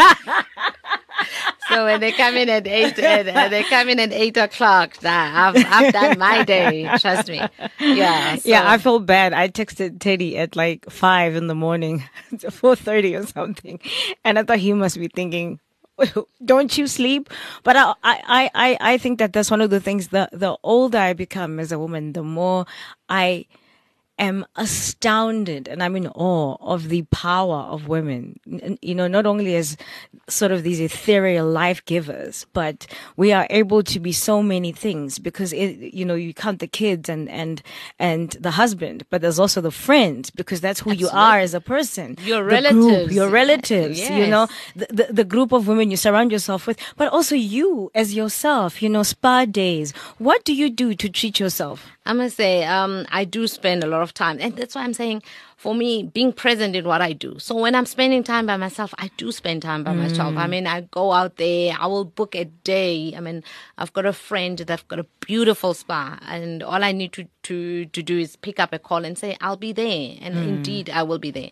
So when they come in at eight, uh, they come in at eight o'clock. Nah, I've, I've done my day. Trust me. Yeah. So. Yeah, I felt bad. I texted Teddy at like five in the morning, four thirty or something, and I thought he must be thinking, "Don't you sleep?" But I, I, I, I think that that's one of the things. The the older I become as a woman, the more I am astounded and I'm in awe of the power of women. You know, not only as sort of these ethereal life givers, but we are able to be so many things, because it, you know, you count the kids and, and, and the husband, but there's also the friends, because that's who Absolutely. you are as a person. Your the relatives. Group, your relatives, yes. you know, the, the, the group of women you surround yourself with, but also you as yourself, you know, spa days. What do you do to treat yourself? I must say, um, I do spend a lot of time. And that's why I'm saying, for me, being present in what I do. So when I'm spending time by myself, I do spend time by mm. myself. I mean, I go out there, I will book a day. I mean, I've got a friend that's got a beautiful spa, and all I need to, to, to do is pick up a call and say, I'll be there. And mm. indeed, I will be there.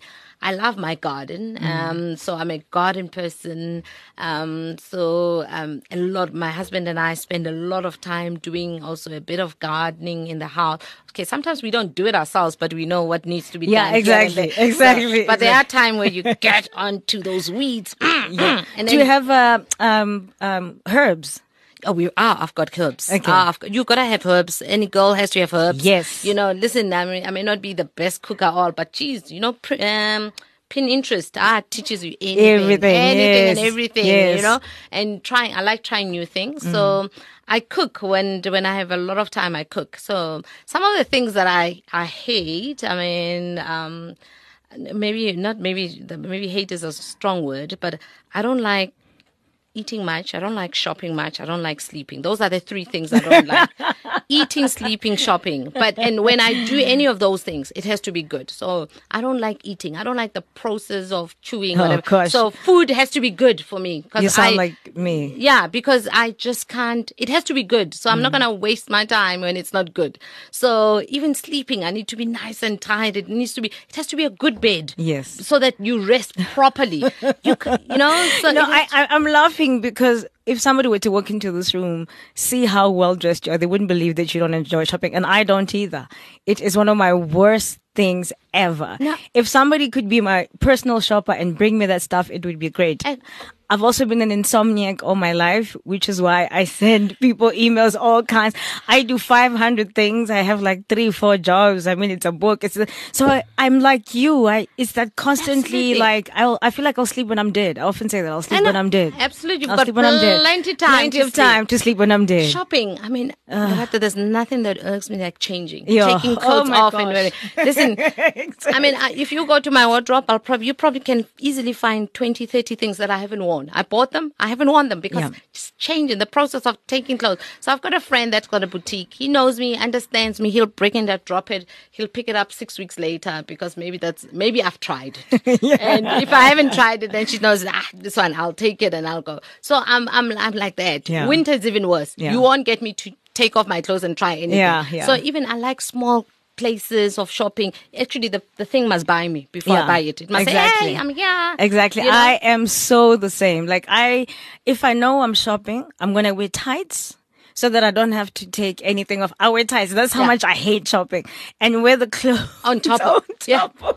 I love my garden. Um, so I'm a garden person. Um, so um, a lot. My husband and I spend a lot of time doing also a bit of gardening in the house. Okay, sometimes we don't do it ourselves, but we know what needs to be Yeah, done. exactly, So- exactly, but there are exactly. times where you get onto those weeds. And Do then you have uh, um, um, herbs? Oh, we ah, I've got herbs. Okay. Ah, I've got, you gotta have herbs. Any girl has to have herbs. Yes. You know, listen, I mean, I may not be the best cook at all, but geez, you know, pr- um, Pinterest ah teaches you anything, Everything, anything and yes, everything. yes. You know, and trying. I like trying new things. So I cook when when I have a lot of time. I cook. So some of the things that I I hate. I mean, um, maybe not. Maybe maybe hate is a strong word, but I don't like eating much. I don't like shopping much. I don't like sleeping. Those are the three things I don't like. Eating, sleeping, shopping. But and when I do any of those things, it has to be good. So I don't like eating. I don't like the process of chewing. Oh, Whatever. gosh. So food has to be good for me. 'Cause You sound I, like me. yeah, because I just can't. It has to be good. So I'm not going to waste my time when it's not good. So even sleeping, I need to be nice and tired. It needs to be. It has to be a good bed. Yes. So that you rest properly. you c- you know. So No, it I, has to- I, I'm laughing because if somebody were to walk into this room, see how well dressed you are, they wouldn't believe that you don't enjoy shopping. And I don't either. It is one of my worst things ever. No. If somebody could be my personal shopper and bring me that stuff, it would be great. And- I've also been an insomniac all my life, which is why I send people emails all kinds. I do five hundred things. I have like three, four jobs. I mean, it's a book. It's a, so I, I'm like you. I it's that constantly Absolutely. like I'll I feel like I'll sleep when I'm dead. I often say that I'll sleep And, when uh, I'm dead. absolutely. You've I'll got sleep when I'm dead. plenty of time Plenty to of time sleep. to sleep when I'm dead. Shopping. I mean, uh, there's nothing that irks me like changing, Yeah. taking Oh clothes my off and gosh. wearing. Listen, I mean, I, if you go to my wardrobe, I'll probably you probably can easily find twenty, thirty things that I haven't worn. I bought them, I haven't worn them because Yeah. just changing the process of taking clothes. So I've got a friend that's got a boutique. He knows me, understands me. He'll break in that, drop it. He'll pick it up six weeks later because maybe that's maybe I've tried it. And if I haven't tried it, then she knows ah this one I'll take it and I'll go. So I'm I'm I'm like that. Yeah. Winter's even worse. Yeah. You won't get me to take off my clothes and try anything. Yeah, yeah. So even I like small places of shopping. Actually, the, the thing must buy me before Yeah, I buy it. It must exactly. say, hey, I'm here. Exactly. You know? I am so the same. Like I, if I know I'm shopping, I'm going to wear tights so that I don't have to take anything off. I wear tights. That's how Yeah. much I hate shopping. And wear the clothes On top on of- yeah. top of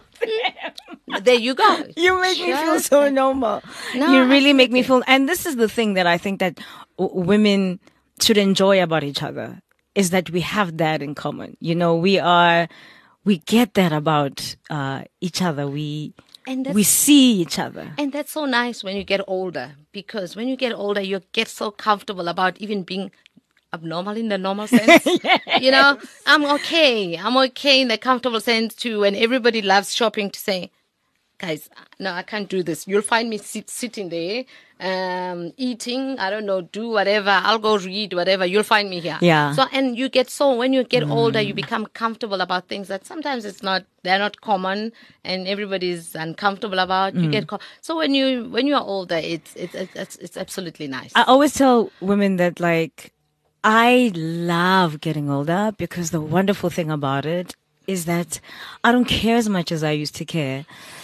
them. There you go. You make me feel Just- so normal. No, you really make me feel, and this is the thing that I think that w- women should enjoy about each other is that we have that in common. You know, we are, we get that about uh, each other. We, And that's- we see each other. And that's so nice when you get older, because when you get older, you get so comfortable about even being abnormal in the normal sense. You know, I'm okay. I'm okay in the comfortable sense too. And everybody loves shopping to say, guys, no, I can't do this. You'll find me sit, sitting there, um, eating, I don't know, do whatever. I'll go read whatever. You'll find me here. Yeah. So, and you get so, when you get older, you become comfortable about things that sometimes it's not, they're not common and everybody's uncomfortable about. You get, co- so when you, when you're older, it's, it's, it's, it's absolutely nice. I always tell women that like, I love getting older because the wonderful thing about it is that I don't care as much as I used to care.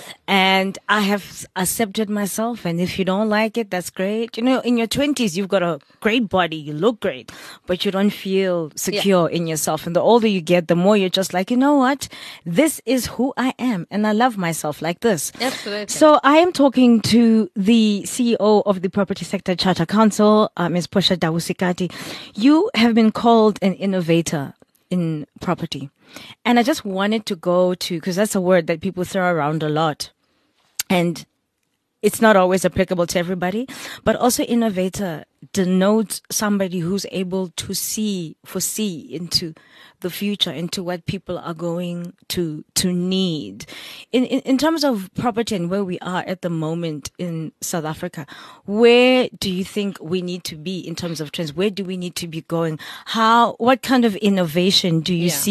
And I have accepted myself. And if you don't like it, that's great. You know, in your twenties, you've got a great body. You look great, but you don't feel secure in yourself. And the older you get, the more you're just like, you know what? This is who I am. And I love myself like this. Absolutely. So I am talking to the C E O of the Property Sector Charter Council, uh, Miz Portia Dawu-Sikati. You have been called an innovator in property. And I just wanted to go to, because that's a word that people throw around a lot. And it's not always applicable to everybody, but also innovator denotes somebody who's able to see, foresee into the future, into what people are going to, to need. In, in, in terms of property and where we are at the moment in South Africa, where do you think we need to be in terms of trends? Where do we need to be going? How, what kind of innovation do you Yeah. see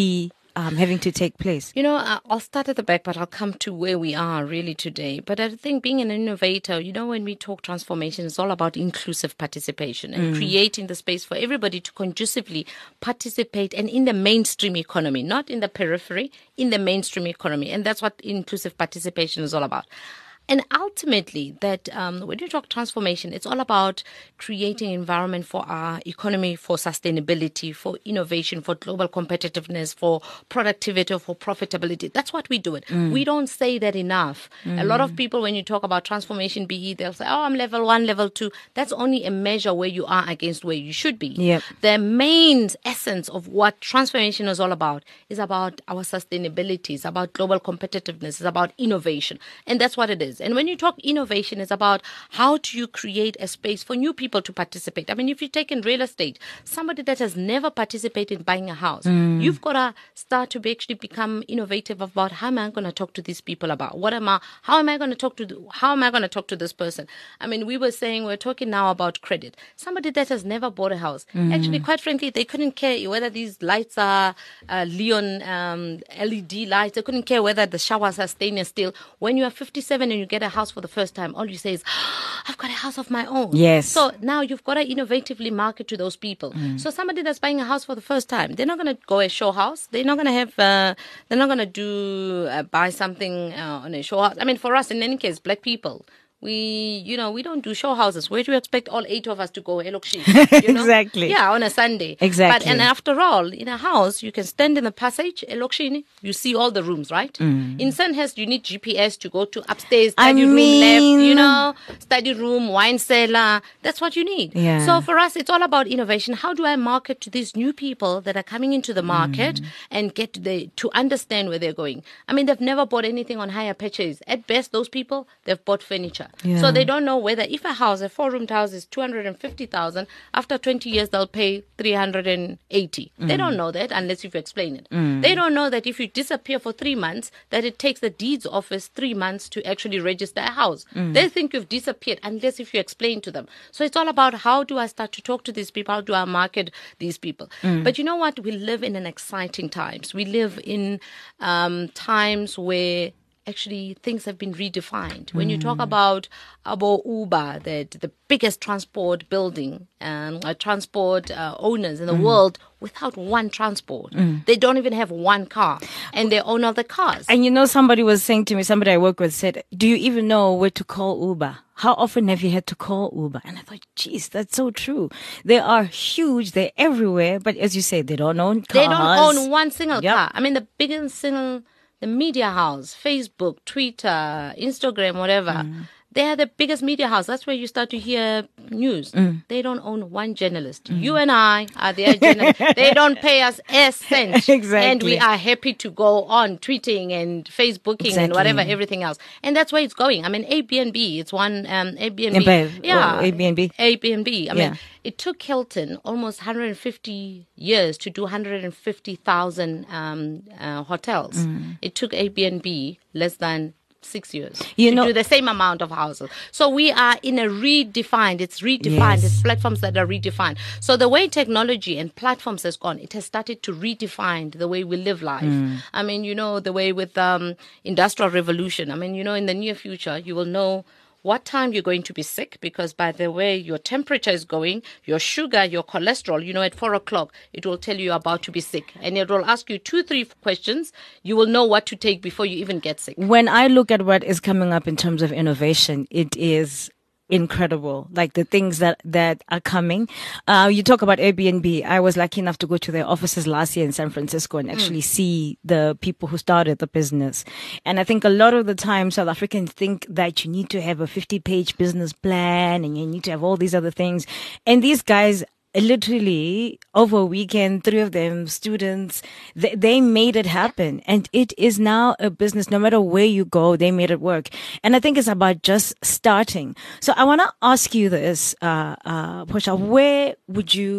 um, having to take place? You know, I- I'll start at the back, but I'll come to where we are really today. But I think being an innovator, you know, when we talk transformation, it's all about inclusive participation and creating the space for everybody to conducively participate and in the mainstream economy, not in the periphery, in the mainstream economy. And that's what inclusive participation is all about. And ultimately, that um, when you talk transformation, it's all about creating environment for our economy, for sustainability, for innovation, for global competitiveness, for productivity, for profitability. That's what we do it. Mm. We don't say that enough. Mm. A lot of people, when you talk about transformation B E, they'll say, oh, I'm level one, level two. That's only a measure where you are against where you should be. Yep. The main essence of what transformation is all about is about our sustainability, it's about global competitiveness, it's about innovation. And that's what it is. And when you talk innovation, it's about how do you create a space for new people to participate. I mean, if you take in real estate, somebody that has never participated in buying a house, mm. you've got to start to be actually become innovative about how am I going to talk to these people about? What am I, how am I going to talk to, the, how am I going to talk to this person? I mean, we were saying, we're talking now about credit. Somebody that has never bought a house, mm. actually, quite frankly, they couldn't care whether these lights are uh, Leon um, L E D lights. They couldn't care whether the showers are stainless steel. When you are fifty-seven and you get a house for the first time, all you say is, oh, I've got a house of my own. Yes. So now you've got to innovatively market to those people. Mm. So somebody that's buying a house for the first time, they're not going to go a show house. They're not going to have, uh, they're not going to do, uh, buy something uh, on a show house. I mean, for us, in any case, black people, we, you know, we don't do show houses. Where do you expect all eight of us to go? You know? Exactly. Yeah, on a Sunday. Exactly. But, and after all, in a house, you can stand in the passage, you see all the rooms, right? Mm. In Sandhurst, you need G P S to go to upstairs, study I room mean... left, you know, study room, wine cellar. That's what you need. Yeah. So for us, it's all about innovation. How do I market to these new people that are coming into the market mm. and get the, to understand where they're going? I mean, they've never bought anything on hire purchase. At best, those people, they've bought furniture. Yeah. So they don't know whether if a house, a four-roomed house is two hundred fifty thousand, after twenty years they'll pay three hundred eighty. Mm. They don't know that unless you explain it. Mm. They don't know that if you disappear for three months, that it takes the deeds office three months to actually register a house. Mm. They think you've disappeared unless if you explain to them. So it's all about how do I start to talk to these people? How do I market these people? Mm. But you know what? We live in an exciting times. We live in um, times where actually things have been redefined. When mm. you talk about about Uber, that the biggest transport building and um, uh, transport uh, owners in the mm. world without one transport. Mm. They don't even have one car and they own all the cars. And you know, somebody was saying to me, somebody I work with said, do you even know where to call Uber? How often have you had to call Uber? And I thought, geez, that's so true. They are huge. They're everywhere. But as you say, they don't own cars. They don't own one single yep. car. I mean, the biggest single... The media house, Facebook, Twitter, Instagram, whatever, mm. they are the biggest media house. That's where you start to hear news. Mm. They don't own one journalist. Mm. You and I are their journalists. They don't pay us a cent. Exactly. And we are happy to go on tweeting and Facebooking exactly. and whatever, everything else. And that's where it's going. I mean, Airbnb, it's one, um, Airbnb. Embev, yeah. Airbnb. Airbnb. I yeah. mean, it took Hilton almost one hundred fifty years to do one hundred fifty thousand um, uh, hotels. Mm. It took Airbnb less than six years you to know, do the same amount of houses. So we are in a redefined, it's redefined, yes. it's platforms that are redefined. So the way technology and platforms has gone, it has started to redefine the way we live life. Mm. I mean, you know, the way with um, industrial revolution. I mean, you know, in the near future, you will know what time you're going to be sick, because by the way your temperature is going, your sugar, your cholesterol, you know, at four o'clock, it will tell you you're about to be sick. And it will ask you two, three questions. You will know what to take before you even get sick. When I look at what is coming up in terms of innovation, it is incredible. Like the things that, that are coming. Uh, you talk about Airbnb. I was lucky enough to go to their offices last year in San Francisco and actually mm. see the people who started the business. And I think a lot of the time South Africans think that you need to have a fifty page business plan and you need to have all these other things. And these guys, literally over a weekend, three of them students, they, they made it happen, and it is now a business. No matter where you go, they made it work. And I think it's about just starting. So I want to ask you this, uh, uh, Portia, where would you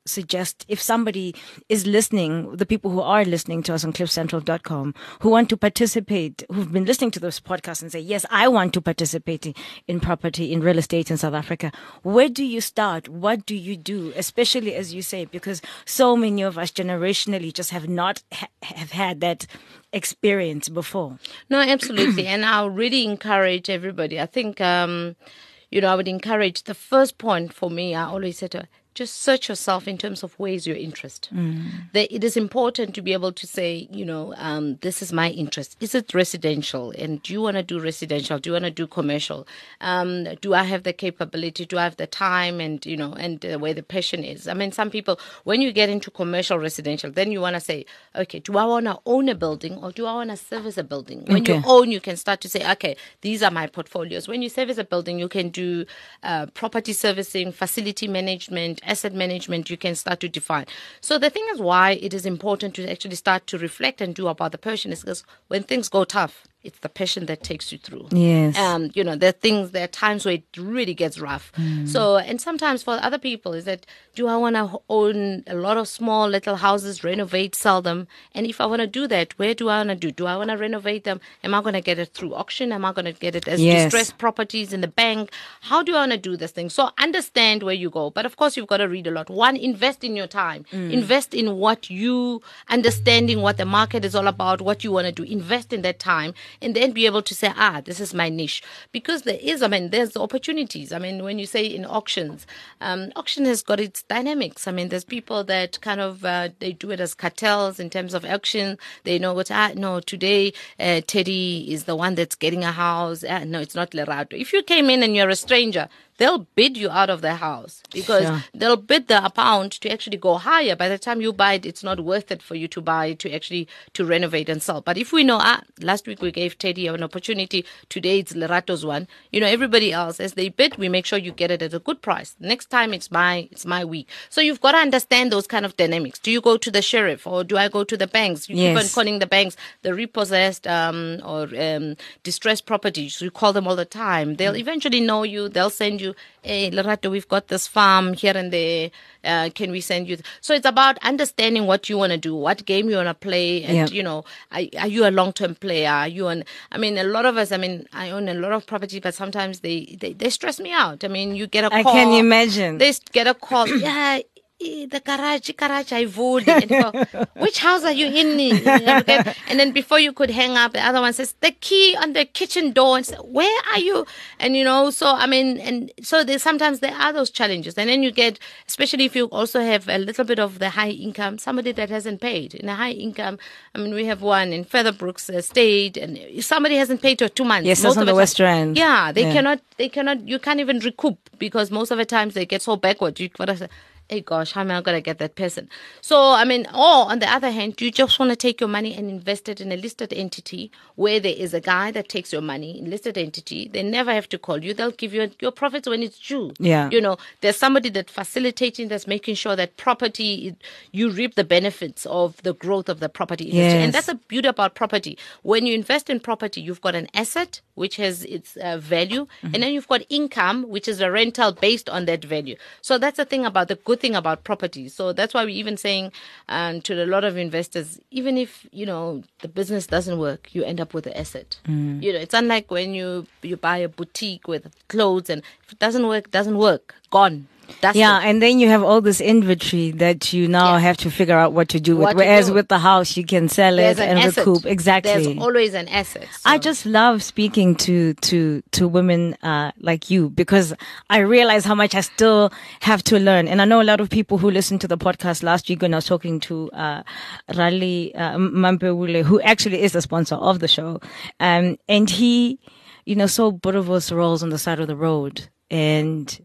suggest if somebody is listening, the people who are listening to us on cliff central dot com, who want to participate, who've been listening to this podcast and say, yes, I want to participate in property, in real estate in South Africa. Where do you start? What do you do? Especially as you say, because so many of us generationally just have not ha- have had that experience before. No, absolutely. And I'll really encourage everybody. I think, um, you know, I would encourage the first point for me, I always say to her, just search yourself in terms of where is your interest. Mm. That it is important to be able to say, you know, um, this is my interest. Is it residential? And do you want to do residential? Do you want to do commercial? Um, do I have the capability? Do I have the time? And, you know, and uh, where the passion is. I mean, some people, when you get into commercial residential, then you want to say, okay, do I want to own a building or do I want to service a building? When okay. you own, you can start to say, okay, these are my portfolios. When you service a building, you can do uh, property servicing, facility management, asset management, you can start to define. So the thing is why it is important to actually start to reflect and do about the passion is because when things go tough, it's the passion that takes you through. Yes. Um, you know, there are things, there are times where it really gets rough. Mm. So, and sometimes for other people is that, do I want to own a lot of small little houses, renovate, sell them? And if I want to do that, where do I want to do? Do I want to renovate them? Am I going to get it through auction? Am I going to get it as yes. distressed properties in the bank? How do I want to do this thing? So understand where you go. But of course, you've got to read a lot. One, invest in your time. Mm. Invest in what you, understanding what the market is all about, what you want to do. Invest in that time. And then be able to say, ah, this is my niche. Because there is, I mean, there's opportunities. I mean, when you say in auctions, um, auction has got its dynamics. I mean, there's people that kind of, uh, they do it as cartels in terms of auction. They know what, ah, no, today uh, Teddy is the one that's getting a house. Ah, no, it's not Lerato. If you came in and you're a stranger, they'll bid you out of the house because sure. they'll bid the amount to actually go higher. By the time you buy it, it's not worth it for you to buy to actually to renovate and sell. But if we know, ah, last week we gave Teddy an opportunity, today it's Lerato's one. You know, everybody else, as they bid, we make sure you get it at a good price. Next time it's my it's my week. So you've got to understand those kind of dynamics. Do you go to the sheriff or do I go to the banks? You yes. keep on calling the banks, the repossessed um, or um, distressed properties. You call them all the time. They'll mm. eventually know you. They'll send you, hey, Lerato, we've got this farm here and there. Uh, can we send you? Th-? So it's about understanding what you want to do, what game you want to play. And, yep. you know, are, are you a long-term player? Are you an, I mean, a lot of us, I mean, I own a lot of property, but sometimes they, they, they stress me out. I mean, you get a call. I can imagine. They get a call. yeah. The garage, garage, I voted. And you go, which house are you in? And then before you could hang up, the other one says, the key on the kitchen door. And say, where are you? And, you know, so, I mean, and so there's sometimes there are those challenges. And then you get, especially if you also have a little bit of the high income, somebody that hasn't paid. In a high income, I mean, we have one in Featherbrook's estate, and if somebody hasn't paid for two months. Yes, that's on the West Rand. Yeah, they yeah. cannot, they cannot, you can't even recoup because most of the times they get so backward. You gotta say, hey gosh, how am I going to get that person? So, I mean, or on the other hand, you just want to take your money and invest it in a listed entity where there is a guy that takes your money in listed entity. They never have to call you. They'll give you your profits when it's due. Yeah. You know, there's somebody that facilitating, that's making sure that property, you reap the benefits of the growth of the property industry. Yes. And that's the beauty about property. When you invest in property, you've got an asset, which has its uh, value, mm-hmm. and then you've got income, which is a rental based on that value. So that's the thing about the good thing about property. So that's why we're even saying um, to a lot of investors, even if, you know, the business doesn't work, you end up with an asset. Mm. You know, it's unlike when you, you buy a boutique with clothes and if it doesn't work, it doesn't work. Gone. That's yeah, it. And then you have all this inventory that you now yeah. have to figure out what to do with. What Whereas do. with the house, you can sell There's it an and asset. recoup. Exactly. There's always an asset. So. I just love speaking to to to women uh, like you because I realize how much I still have to learn. And I know a lot of people who listened to the podcast last week when I was talking to uh, Rali uh, Mampewule, who actually is the sponsor of the show, um, and he, you know, saw Borovos rolls on the side of the road and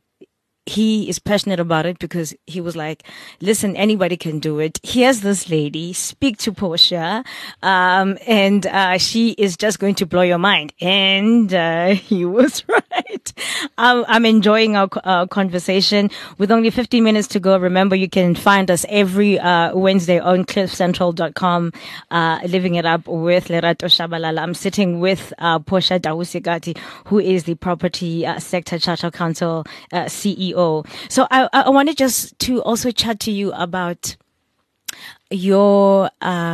he is passionate about it because he was like, listen, anybody can do it. Here's this lady, speak to Portia, um, and uh, she is just going to blow your mind. And uh, he was right. I'm, I'm enjoying our uh, conversation. With only fifteen minutes to go, remember you can find us every uh, Wednesday on cliff central dot com, uh, living it up with Lerato Shabalala. I'm sitting with uh, Portia Dawusigati, who is the Property uh, Sector Charter Council uh, C E O. E O. So I, I wanted just to also chat to you about your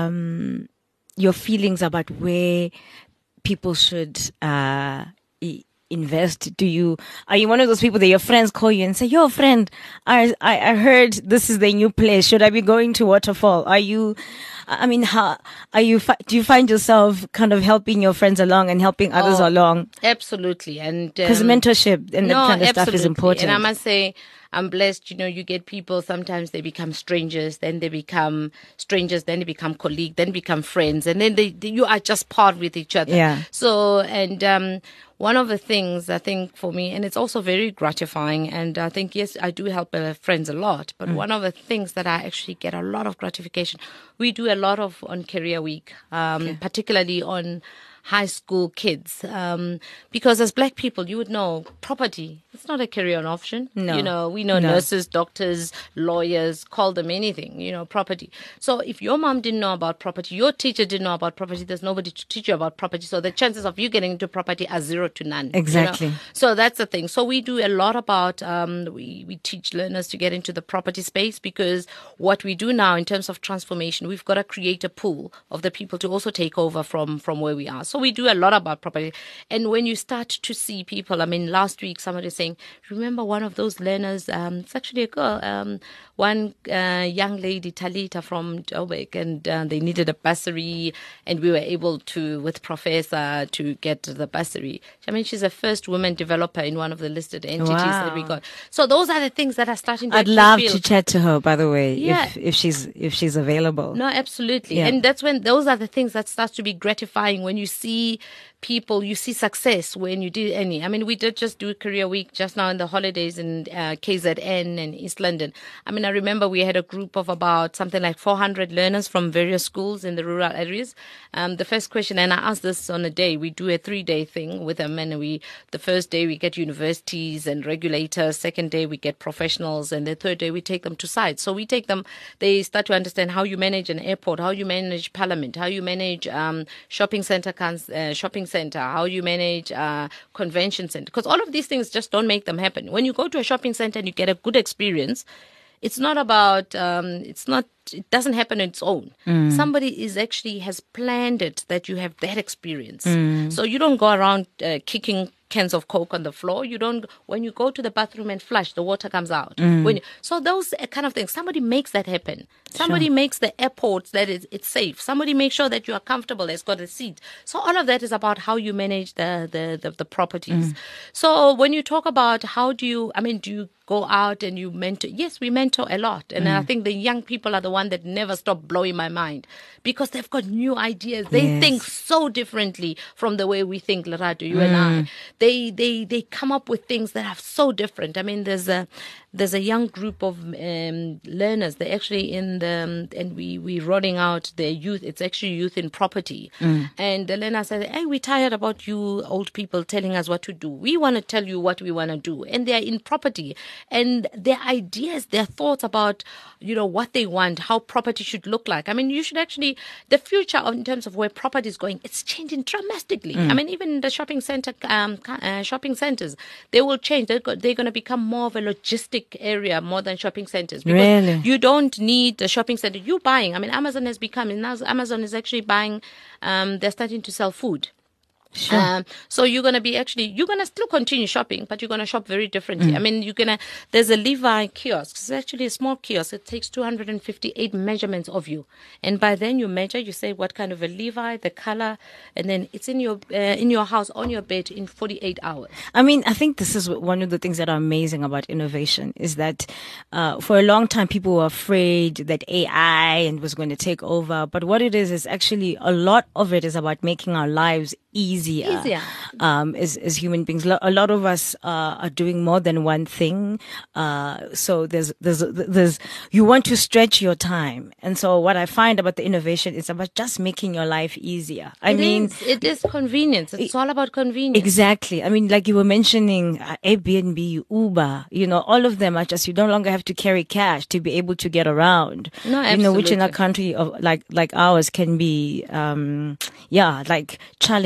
um your feelings about where people should uh e- invest. Do you are you one of those people that your friends call you and say, "Yo, friend, I I, I heard this is the new place. Should I be going to Waterfall?" Are you? I mean, how are you? Fi- do you find yourself kind of helping your friends along and helping others Oh, along? Absolutely, and Because um, mentorship and no, that kind of stuff is absolutely. important. And I must say, I'm blessed. You know, you get people, sometimes they become strangers, then they become strangers, then they become colleagues, then become friends, and then they, they you are just part with each other. Yeah. So, and um, one of the things I think for me, and it's also very gratifying, and I think, yes, I do help uh, friends a lot, but mm. one of the things that I actually get a lot of gratification, we do a lot of on Career Week, um, okay. particularly on high school kids, um, because as black people, you would know property, it's not a career option. No. You know, we know No. nurses, doctors, lawyers, call them anything, you know, property. So if your mom didn't know about property, your teacher didn't know about property, there's nobody to teach you about property. So the chances of you getting into property are zero to none. Exactly. You know? So that's the thing. So we do a lot about, um, we, we teach learners to get into the property space, because what we do now in terms of transformation, we've got to create a pool of the people to also take over from, from where we are. So we do a lot about property. And when you start to see people, I mean, last week somebody was saying, remember one of those learners, um, it's actually a girl, um, one uh, young lady, Talita from Joburg, and uh, they needed a bursary, and we were able to, with Professor, to get the bursary. I mean, she's the first woman developer in one of the listed entities Wow. that we got. So those are the things that are starting to I'd love feel. to chat to her, by the way, Yeah. if if she's if she's available. No, absolutely. Yeah. And that's when those are the things that starts to be gratifying when you see people, you see success when you do any. I mean, we did just do Career Week just now in the holidays in uh, K Z N and East London. I mean, I remember we had a group of about something like four hundred learners from various schools in the rural areas. Um, the first question, and I asked this on a day, we do a three-day thing with them, and we, the first day we get universities and regulators, second day we get professionals, and the third day we take them to sites. So we take them, they start to understand how you manage an airport, how you manage parliament, how you manage um, shopping center, cons- uh, shopping center, how you manage uh, convention center, because all of these things just don't make them happen. When you go to a shopping center and you get a good experience, it's not about, um, it's not, it doesn't happen on its own. Mm. Somebody is actually has planned it that you have that experience. Mm. So you don't go around uh, kicking cans of Coke on the floor. You don't, when you go to the bathroom and flush, the water comes out. Mm. When you, so those kind of things, somebody makes that happen. Somebody sure. makes the airports that is, it's safe. Somebody makes sure that you are comfortable, there's got a seat. So all of that is about how you manage the, the, the, the properties. Mm. So when you talk about how do you, I mean, do you go out and you mentor? Yes, we mentor a lot. And mm. I think the young people are the one that never stop blowing my mind, because they've got new ideas. They yes. think so differently from the way we think, Lerato, you mm. and I. They, they, they come up with things that are so different. I mean, there's a, there's a young group of um, learners. They're actually in the, um, and we, we're rolling out their youth. It's actually youth in property. Mm. And the learner said, hey, we're tired about you old people telling us what to do. We want to tell you what we want to do. And they're in property. And their ideas, their thoughts about, you know, what they want, how property should look like. I mean, you should actually, the future of, in terms of where property is going, it's changing dramatically. Mm. I mean, even the shopping center, um, uh, shopping centers, they will change. They're, go, they're going to become more of a logistic area more than shopping centers. Because really? You don't need a shopping center. You're buying. I mean, Amazon has become, now Amazon is actually buying, um, they're starting to sell food. Sure. Um, so you're going to be actually, you're going to still continue shopping, but you're going to shop very differently. Mm. I mean, you're going to, there's a Levi kiosk. It's actually a small kiosk. It takes two hundred fifty-eight measurements of you. And by then you measure, you say what kind of a Levi, the color, and then it's in your, uh, in your house, on your bed in forty-eight hours. I mean, I think this is one of the things that are amazing about innovation is that, uh, for a long time people were afraid that A I and was going to take over. But what it is, is actually a lot of it is about making our lives easier. Easier. Um, as, as human beings. A lot of us uh, are doing more than one thing. Uh, so there's, there's, there's, you want to stretch your time. And so what I find about the innovation is about just making your life easier. I it mean, is, it is convenience. It's it, all about convenience. Exactly. I mean, like you were mentioning uh, Airbnb, Uber, you know, all of them are just, you no longer have to carry cash to be able to get around. No, absolutely. You know, which in a country of like, like ours can be, um, yeah, like challenging.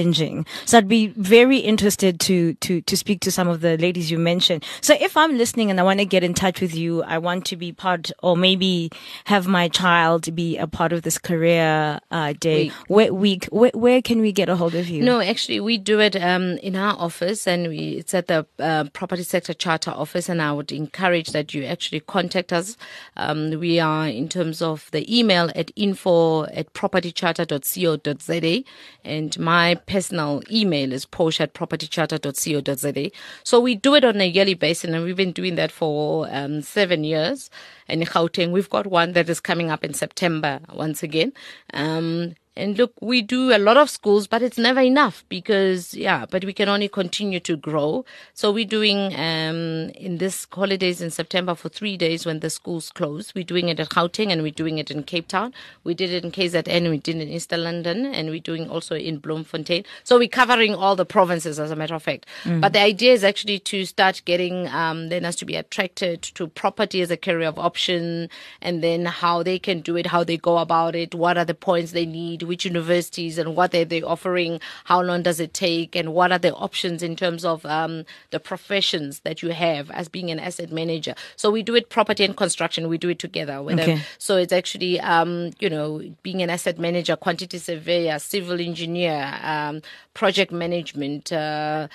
thing. So I'd be very interested to, to, to speak to some of the ladies you mentioned. So if I'm listening and I want to get in touch with you, I want to be part, or maybe have my child be a part of this career uh, day Week. where, week, where, where can we get a hold of you? No, actually, we do it um, in our office, and we, it's at the uh, Property Sector Charter office, and I would encourage that you actually contact us. Um, we are, in terms of the email, at info at propertycharter dot co dot za, and my personal email is posh at propertycharter dot co dot za. So we do it on a yearly basis, and we've been doing that for um, seven years. And in Gauteng, we've got one that is coming up in September once again. Um, And look, we do a lot of schools, but it's never enough because, yeah, but we can only continue to grow. So we're doing, um, in this holidays in September for three days when the schools close. We're doing it at Gauteng and we're doing it in Cape Town. We did it in K Z N, we did it in East London, and we're doing also in Bloemfontein. So we're covering all the provinces, as a matter of fact. Mm. But the idea is actually to start getting, um, learners to be attracted to property as a career of option, and then how they can do it, how they go about it, what are the points they need, which universities and what are they offering, how long does it take, and what are the options in terms of um, the professions that you have as being an asset manager. So we do it property and construction. We do it together. Whether, okay. So it's actually, um, you know, being an asset manager, quantity surveyor, civil engineer, um, project management, uh,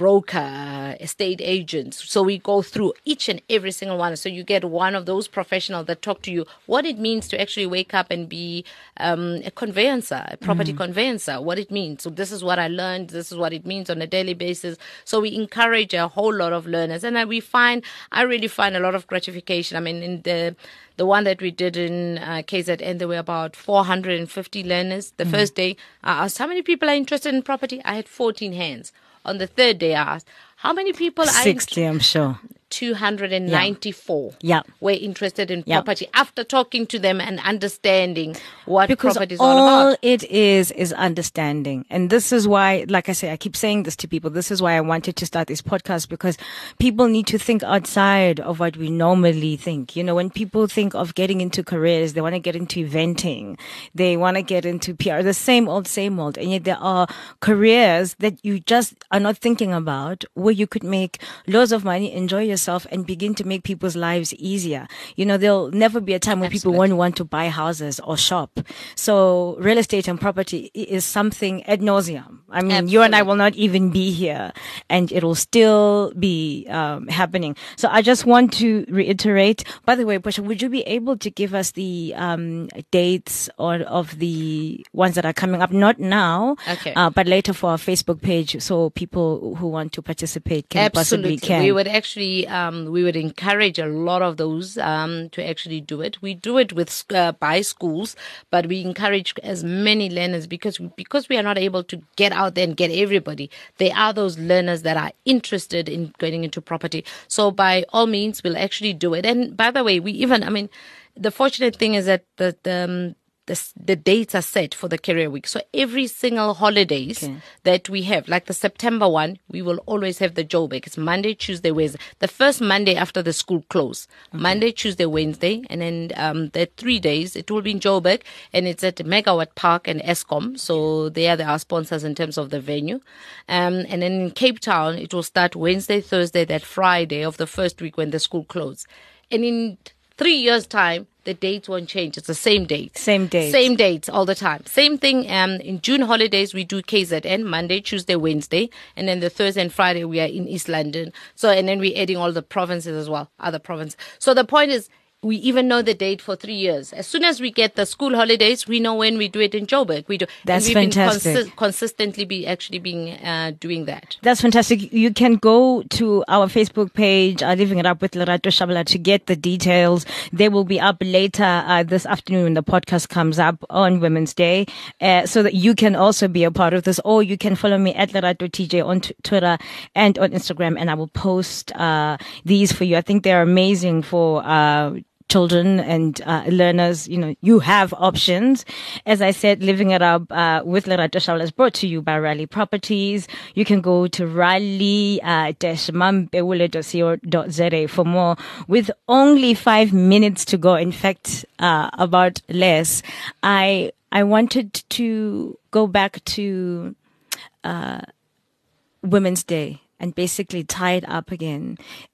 broker, estate agents. So we go through each and every single one. So you get one of those professionals that talk to you what it means to actually wake up and be um, a conveyancer, a property mm. conveyancer, what it means. So this is what I learned. This is what it means on a daily basis. So we encourage a whole lot of learners. And we find, I really find a lot of gratification. I mean, in the The one that we did in uh, K Z N, there were about four hundred fifty learners. The mm. first day, I asked, how many people are interested in property? I had fourteen hands. On the third day, I asked, how many people are sixty, I'm sure. two hundred ninety-four yeah. were interested in yeah. property after talking to them and understanding what because property is all all about. It is is understanding. And this is why, like I say, I keep saying this to people. This is why I wanted to start this podcast, because people need to think outside of what we normally think. You know, when people think of getting into careers, they want to get into eventing. They want to get into P R, the same old, same old. And yet there are careers that you just are not thinking about where you could make loads of money, enjoy yourself, and begin to make people's lives easier. You know, there'll never be a time when Absolutely. people won't want to buy houses or shop. So real estate and property is something ad nauseum. I mean, Absolutely. you and I will not even be here, and it'll still be um, happening. So I just want to reiterate, by the way, Posha, would you be able to give us the um, dates or of the ones that are coming up? Not now, okay. uh, but later for our Facebook page, so people who want to participate can Absolutely. possibly can. We would actually, um, we would encourage a lot of those um, to actually do it. We do it with uh, by schools, but we encourage as many learners because because we are not able to get out there and get everybody. There are those learners that are interested in getting into property. So by all means, we'll actually do it. And by the way, we even, I mean, the fortunate thing is that the, the um, The, the dates are set for the career week. So every single holidays okay. that we have, like the September one, we will always have the Joburg. It's Monday, Tuesday, Wednesday. The first Monday after the school close. Okay. Monday, Tuesday, Wednesday. And then um, the three days, it will be in Joburg. And it's at Megawatt Park and Eskom. So they are the, our sponsors in terms of the venue. Um, and then in Cape Town, it will start Wednesday, Thursday, that Friday of the first week when the school closes. And in three years' time, the dates won't change. It's the same date. Same date. Same dates all the time. Same thing. Um, in June holidays, we do K Z N, Monday, Tuesday, Wednesday. And then the Thursday and Friday, we are in East London. So, and then we're adding all the provinces as well, other provinces. So the point is, we even know the date for three years. As soon as we get the school holidays, we know when we do it in Joburg. We do. That's and we've fantastic. Been consi- consistently be actually being uh, doing that. That's fantastic. You can go to our Facebook page, uh, Living It Up with Lerato Shabala, to get the details. They will be up later uh, this afternoon when the podcast comes up on Women's Day, uh, so that you can also be a part of this. Or you can follow me at Lerato T J on t- Twitter and on Instagram, and I will post uh, these for you. I think they're amazing for uh, children and uh, learners. You know, you have options. As I said, Living It Up uh, with Lerato Shabala is brought to you by Raleigh Properties. You can go to raleigh dash mampewule dot co dot za for more. With only five minutes to go, in fact, uh, about less, I I wanted to go back to uh, Women's Day and basically tie it up again.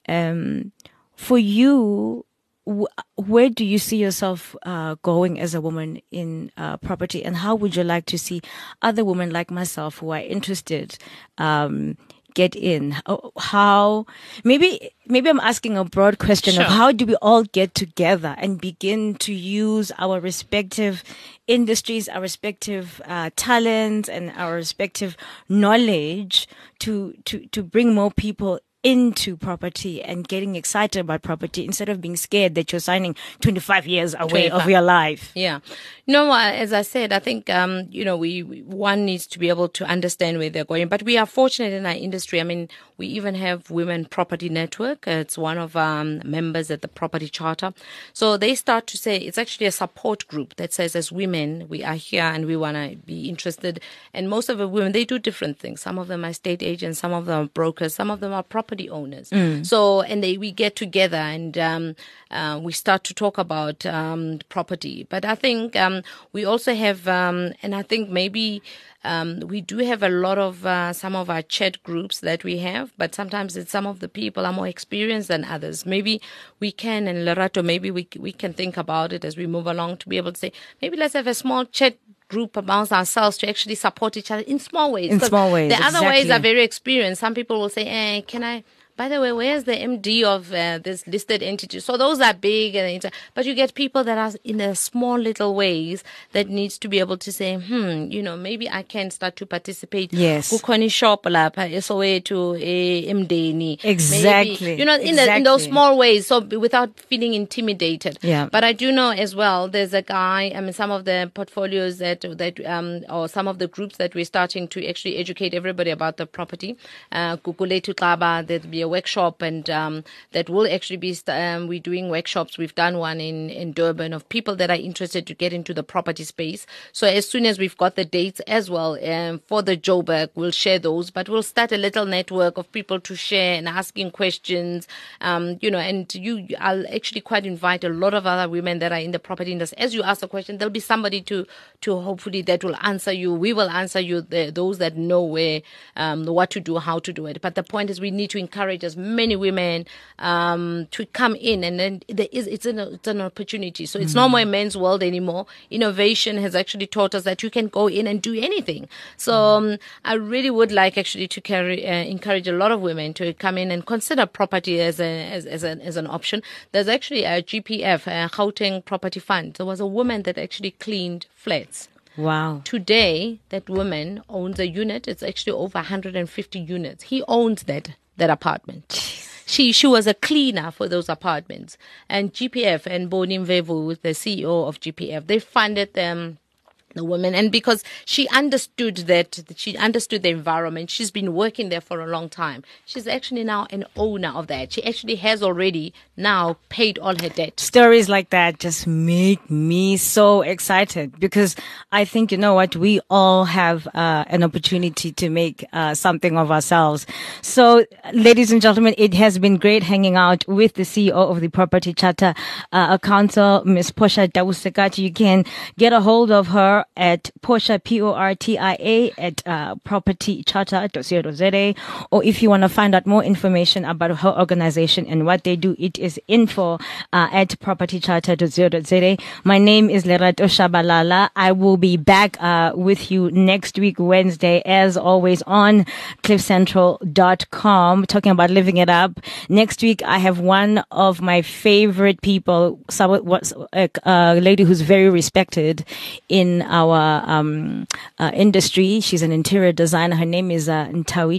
Um, for you, w- where do you see yourself uh, going as a woman in uh, property, and how would you like to see other women like myself who are interested um, get in? How, maybe maybe I'm asking a broad question Sure. of how do we all get together and begin to use our respective industries, our respective uh, talents, and our respective knowledge to to to bring more people into property and getting excited about property instead of being scared that you're signing twenty-five years away of twenty-five your life. Yeah. No, uh, as I said, I think, um, you know, we, we, one needs to be able to understand where they're going, but we are fortunate in our industry. I mean, we even have Women Property Network. It's one of our um, members at the Property Charter. So they start to say, it's actually a support group that says, as women, we are here and we want to be interested. And most of the women, they do different things. Some of them are estate agents, some of them are brokers, some of them are property owners. Mm. So, and they, we get together and, um, uh, we start to talk about, um, property. But I think, um, we also have, um, and I think maybe, um, we do have a lot of, uh, some of our chat groups that we have, but sometimes it's some of the people are more experienced than others. Maybe we can, and Lerato, maybe we, we can think about it as we move along to be able to say, maybe let's have a small chat group amongst ourselves to actually support each other in small ways. In small ways, The other exactly. ways are very experienced. Some people will say, eh, can I, by the way, where's the M D of uh, this listed entity? So those are big, and but you get people that are in the small little ways that needs to be able to say, hmm, you know, maybe I can start to participate. Yes. Kukhona shop lapha eSoweto eMdeni. Exactly. Maybe, you know, in, exactly. the, in those small ways, so without feeling intimidated. Yeah. But I do know as well, there's a guy, I mean, some of the portfolios that, that um, or some of the groups that we're starting to actually educate everybody about the property. Uh, Kukuletu Kaba, there'll be a workshop, and um, that will actually be, um, we're doing workshops. We've done one in, in Durban of people that are interested to get into the property space. So as soon as we've got the dates as well um, for the Joburg, we'll share those, but we'll start a little network of people to share and asking questions, um, you know, and you, I'll actually quite invite a lot of other women that are in the property industry. As you ask a question, there'll be somebody to, to hopefully that will answer you. We will answer you, the, those that know where, um, what to do, how to do it. But the point is we need to encourage as many women um, to come in, and then there is it's an it's an opportunity. So it's mm. no more a men's world anymore. Innovation has actually taught us that you can go in and do anything. So um, I really would like actually to carry, uh, encourage a lot of women to come in and consider property as a as as, a, as an option. There's actually a G P F, a Gauteng Property Fund. There was a woman that actually cleaned flats. Wow. Today, that woman owns a unit. It's actually over one hundred fifty units. He owns that. that apartment. She she was a cleaner for those apartments. And G P F and Boni Mvevu, the C E O of G P F, they funded them, the woman. And because she understood that, she understood the environment, she's been working there for a long time. She's actually now an owner of that. She actually has already now paid all her debt. Stories like that just make me so excited, because I think, you know what, we all have uh, an opportunity to make uh, something of ourselves. So, ladies and gentlemen, it has been great hanging out with the C E O of the Property Charter uh, Council, Miss Portia Dawu-Segathi. You can get a hold of her at Portia, P O R T I A, at uh, property charter dot co dot za. Or if you want to find out more information about her organization and what they do, it is info uh, at property charter dot co dot za. My name is Lerato Shabalala. I will be back uh, with you next week, Wednesday, as always, on cliff central dot com, talking about living it up. Next week, I have one of my favorite people, some, a, a lady who's very respected in our um, uh, industry. She's an interior designer. Her name is uh, Ntawi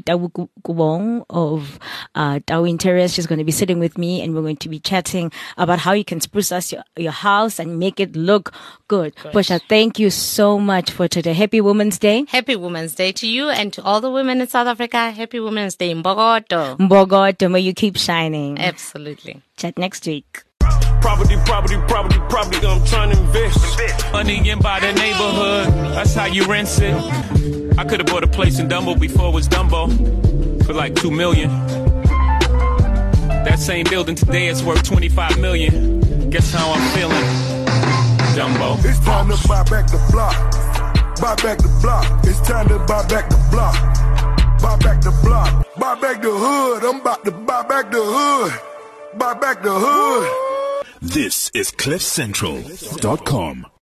Tawu of uh, Tawu Interiors. She's going to be sitting with me, and we're going to be chatting about how you can spruce up your, your house and make it look good. Portia, thank you so much for today. Happy Women's Day. Happy Women's Day to you and to all the women in South Africa. Happy Women's Day in Mbogoto. Mbogoto, may you keep shining. Absolutely. Chat next week. Property, property, property, property, I'm trying to invest. Money in by the neighborhood, that's how you rent it. I could have bought a place in Dumbo before it was Dumbo for like two million. That same building today is worth twenty-five million. Guess how I'm feeling, Dumbo. It's time to buy back the block. buy back the block. It's time to buy back the block. Buy back the block. Buy back the hood. I'm about to buy back the hood. Buy back the hood. This is cliff central dot com.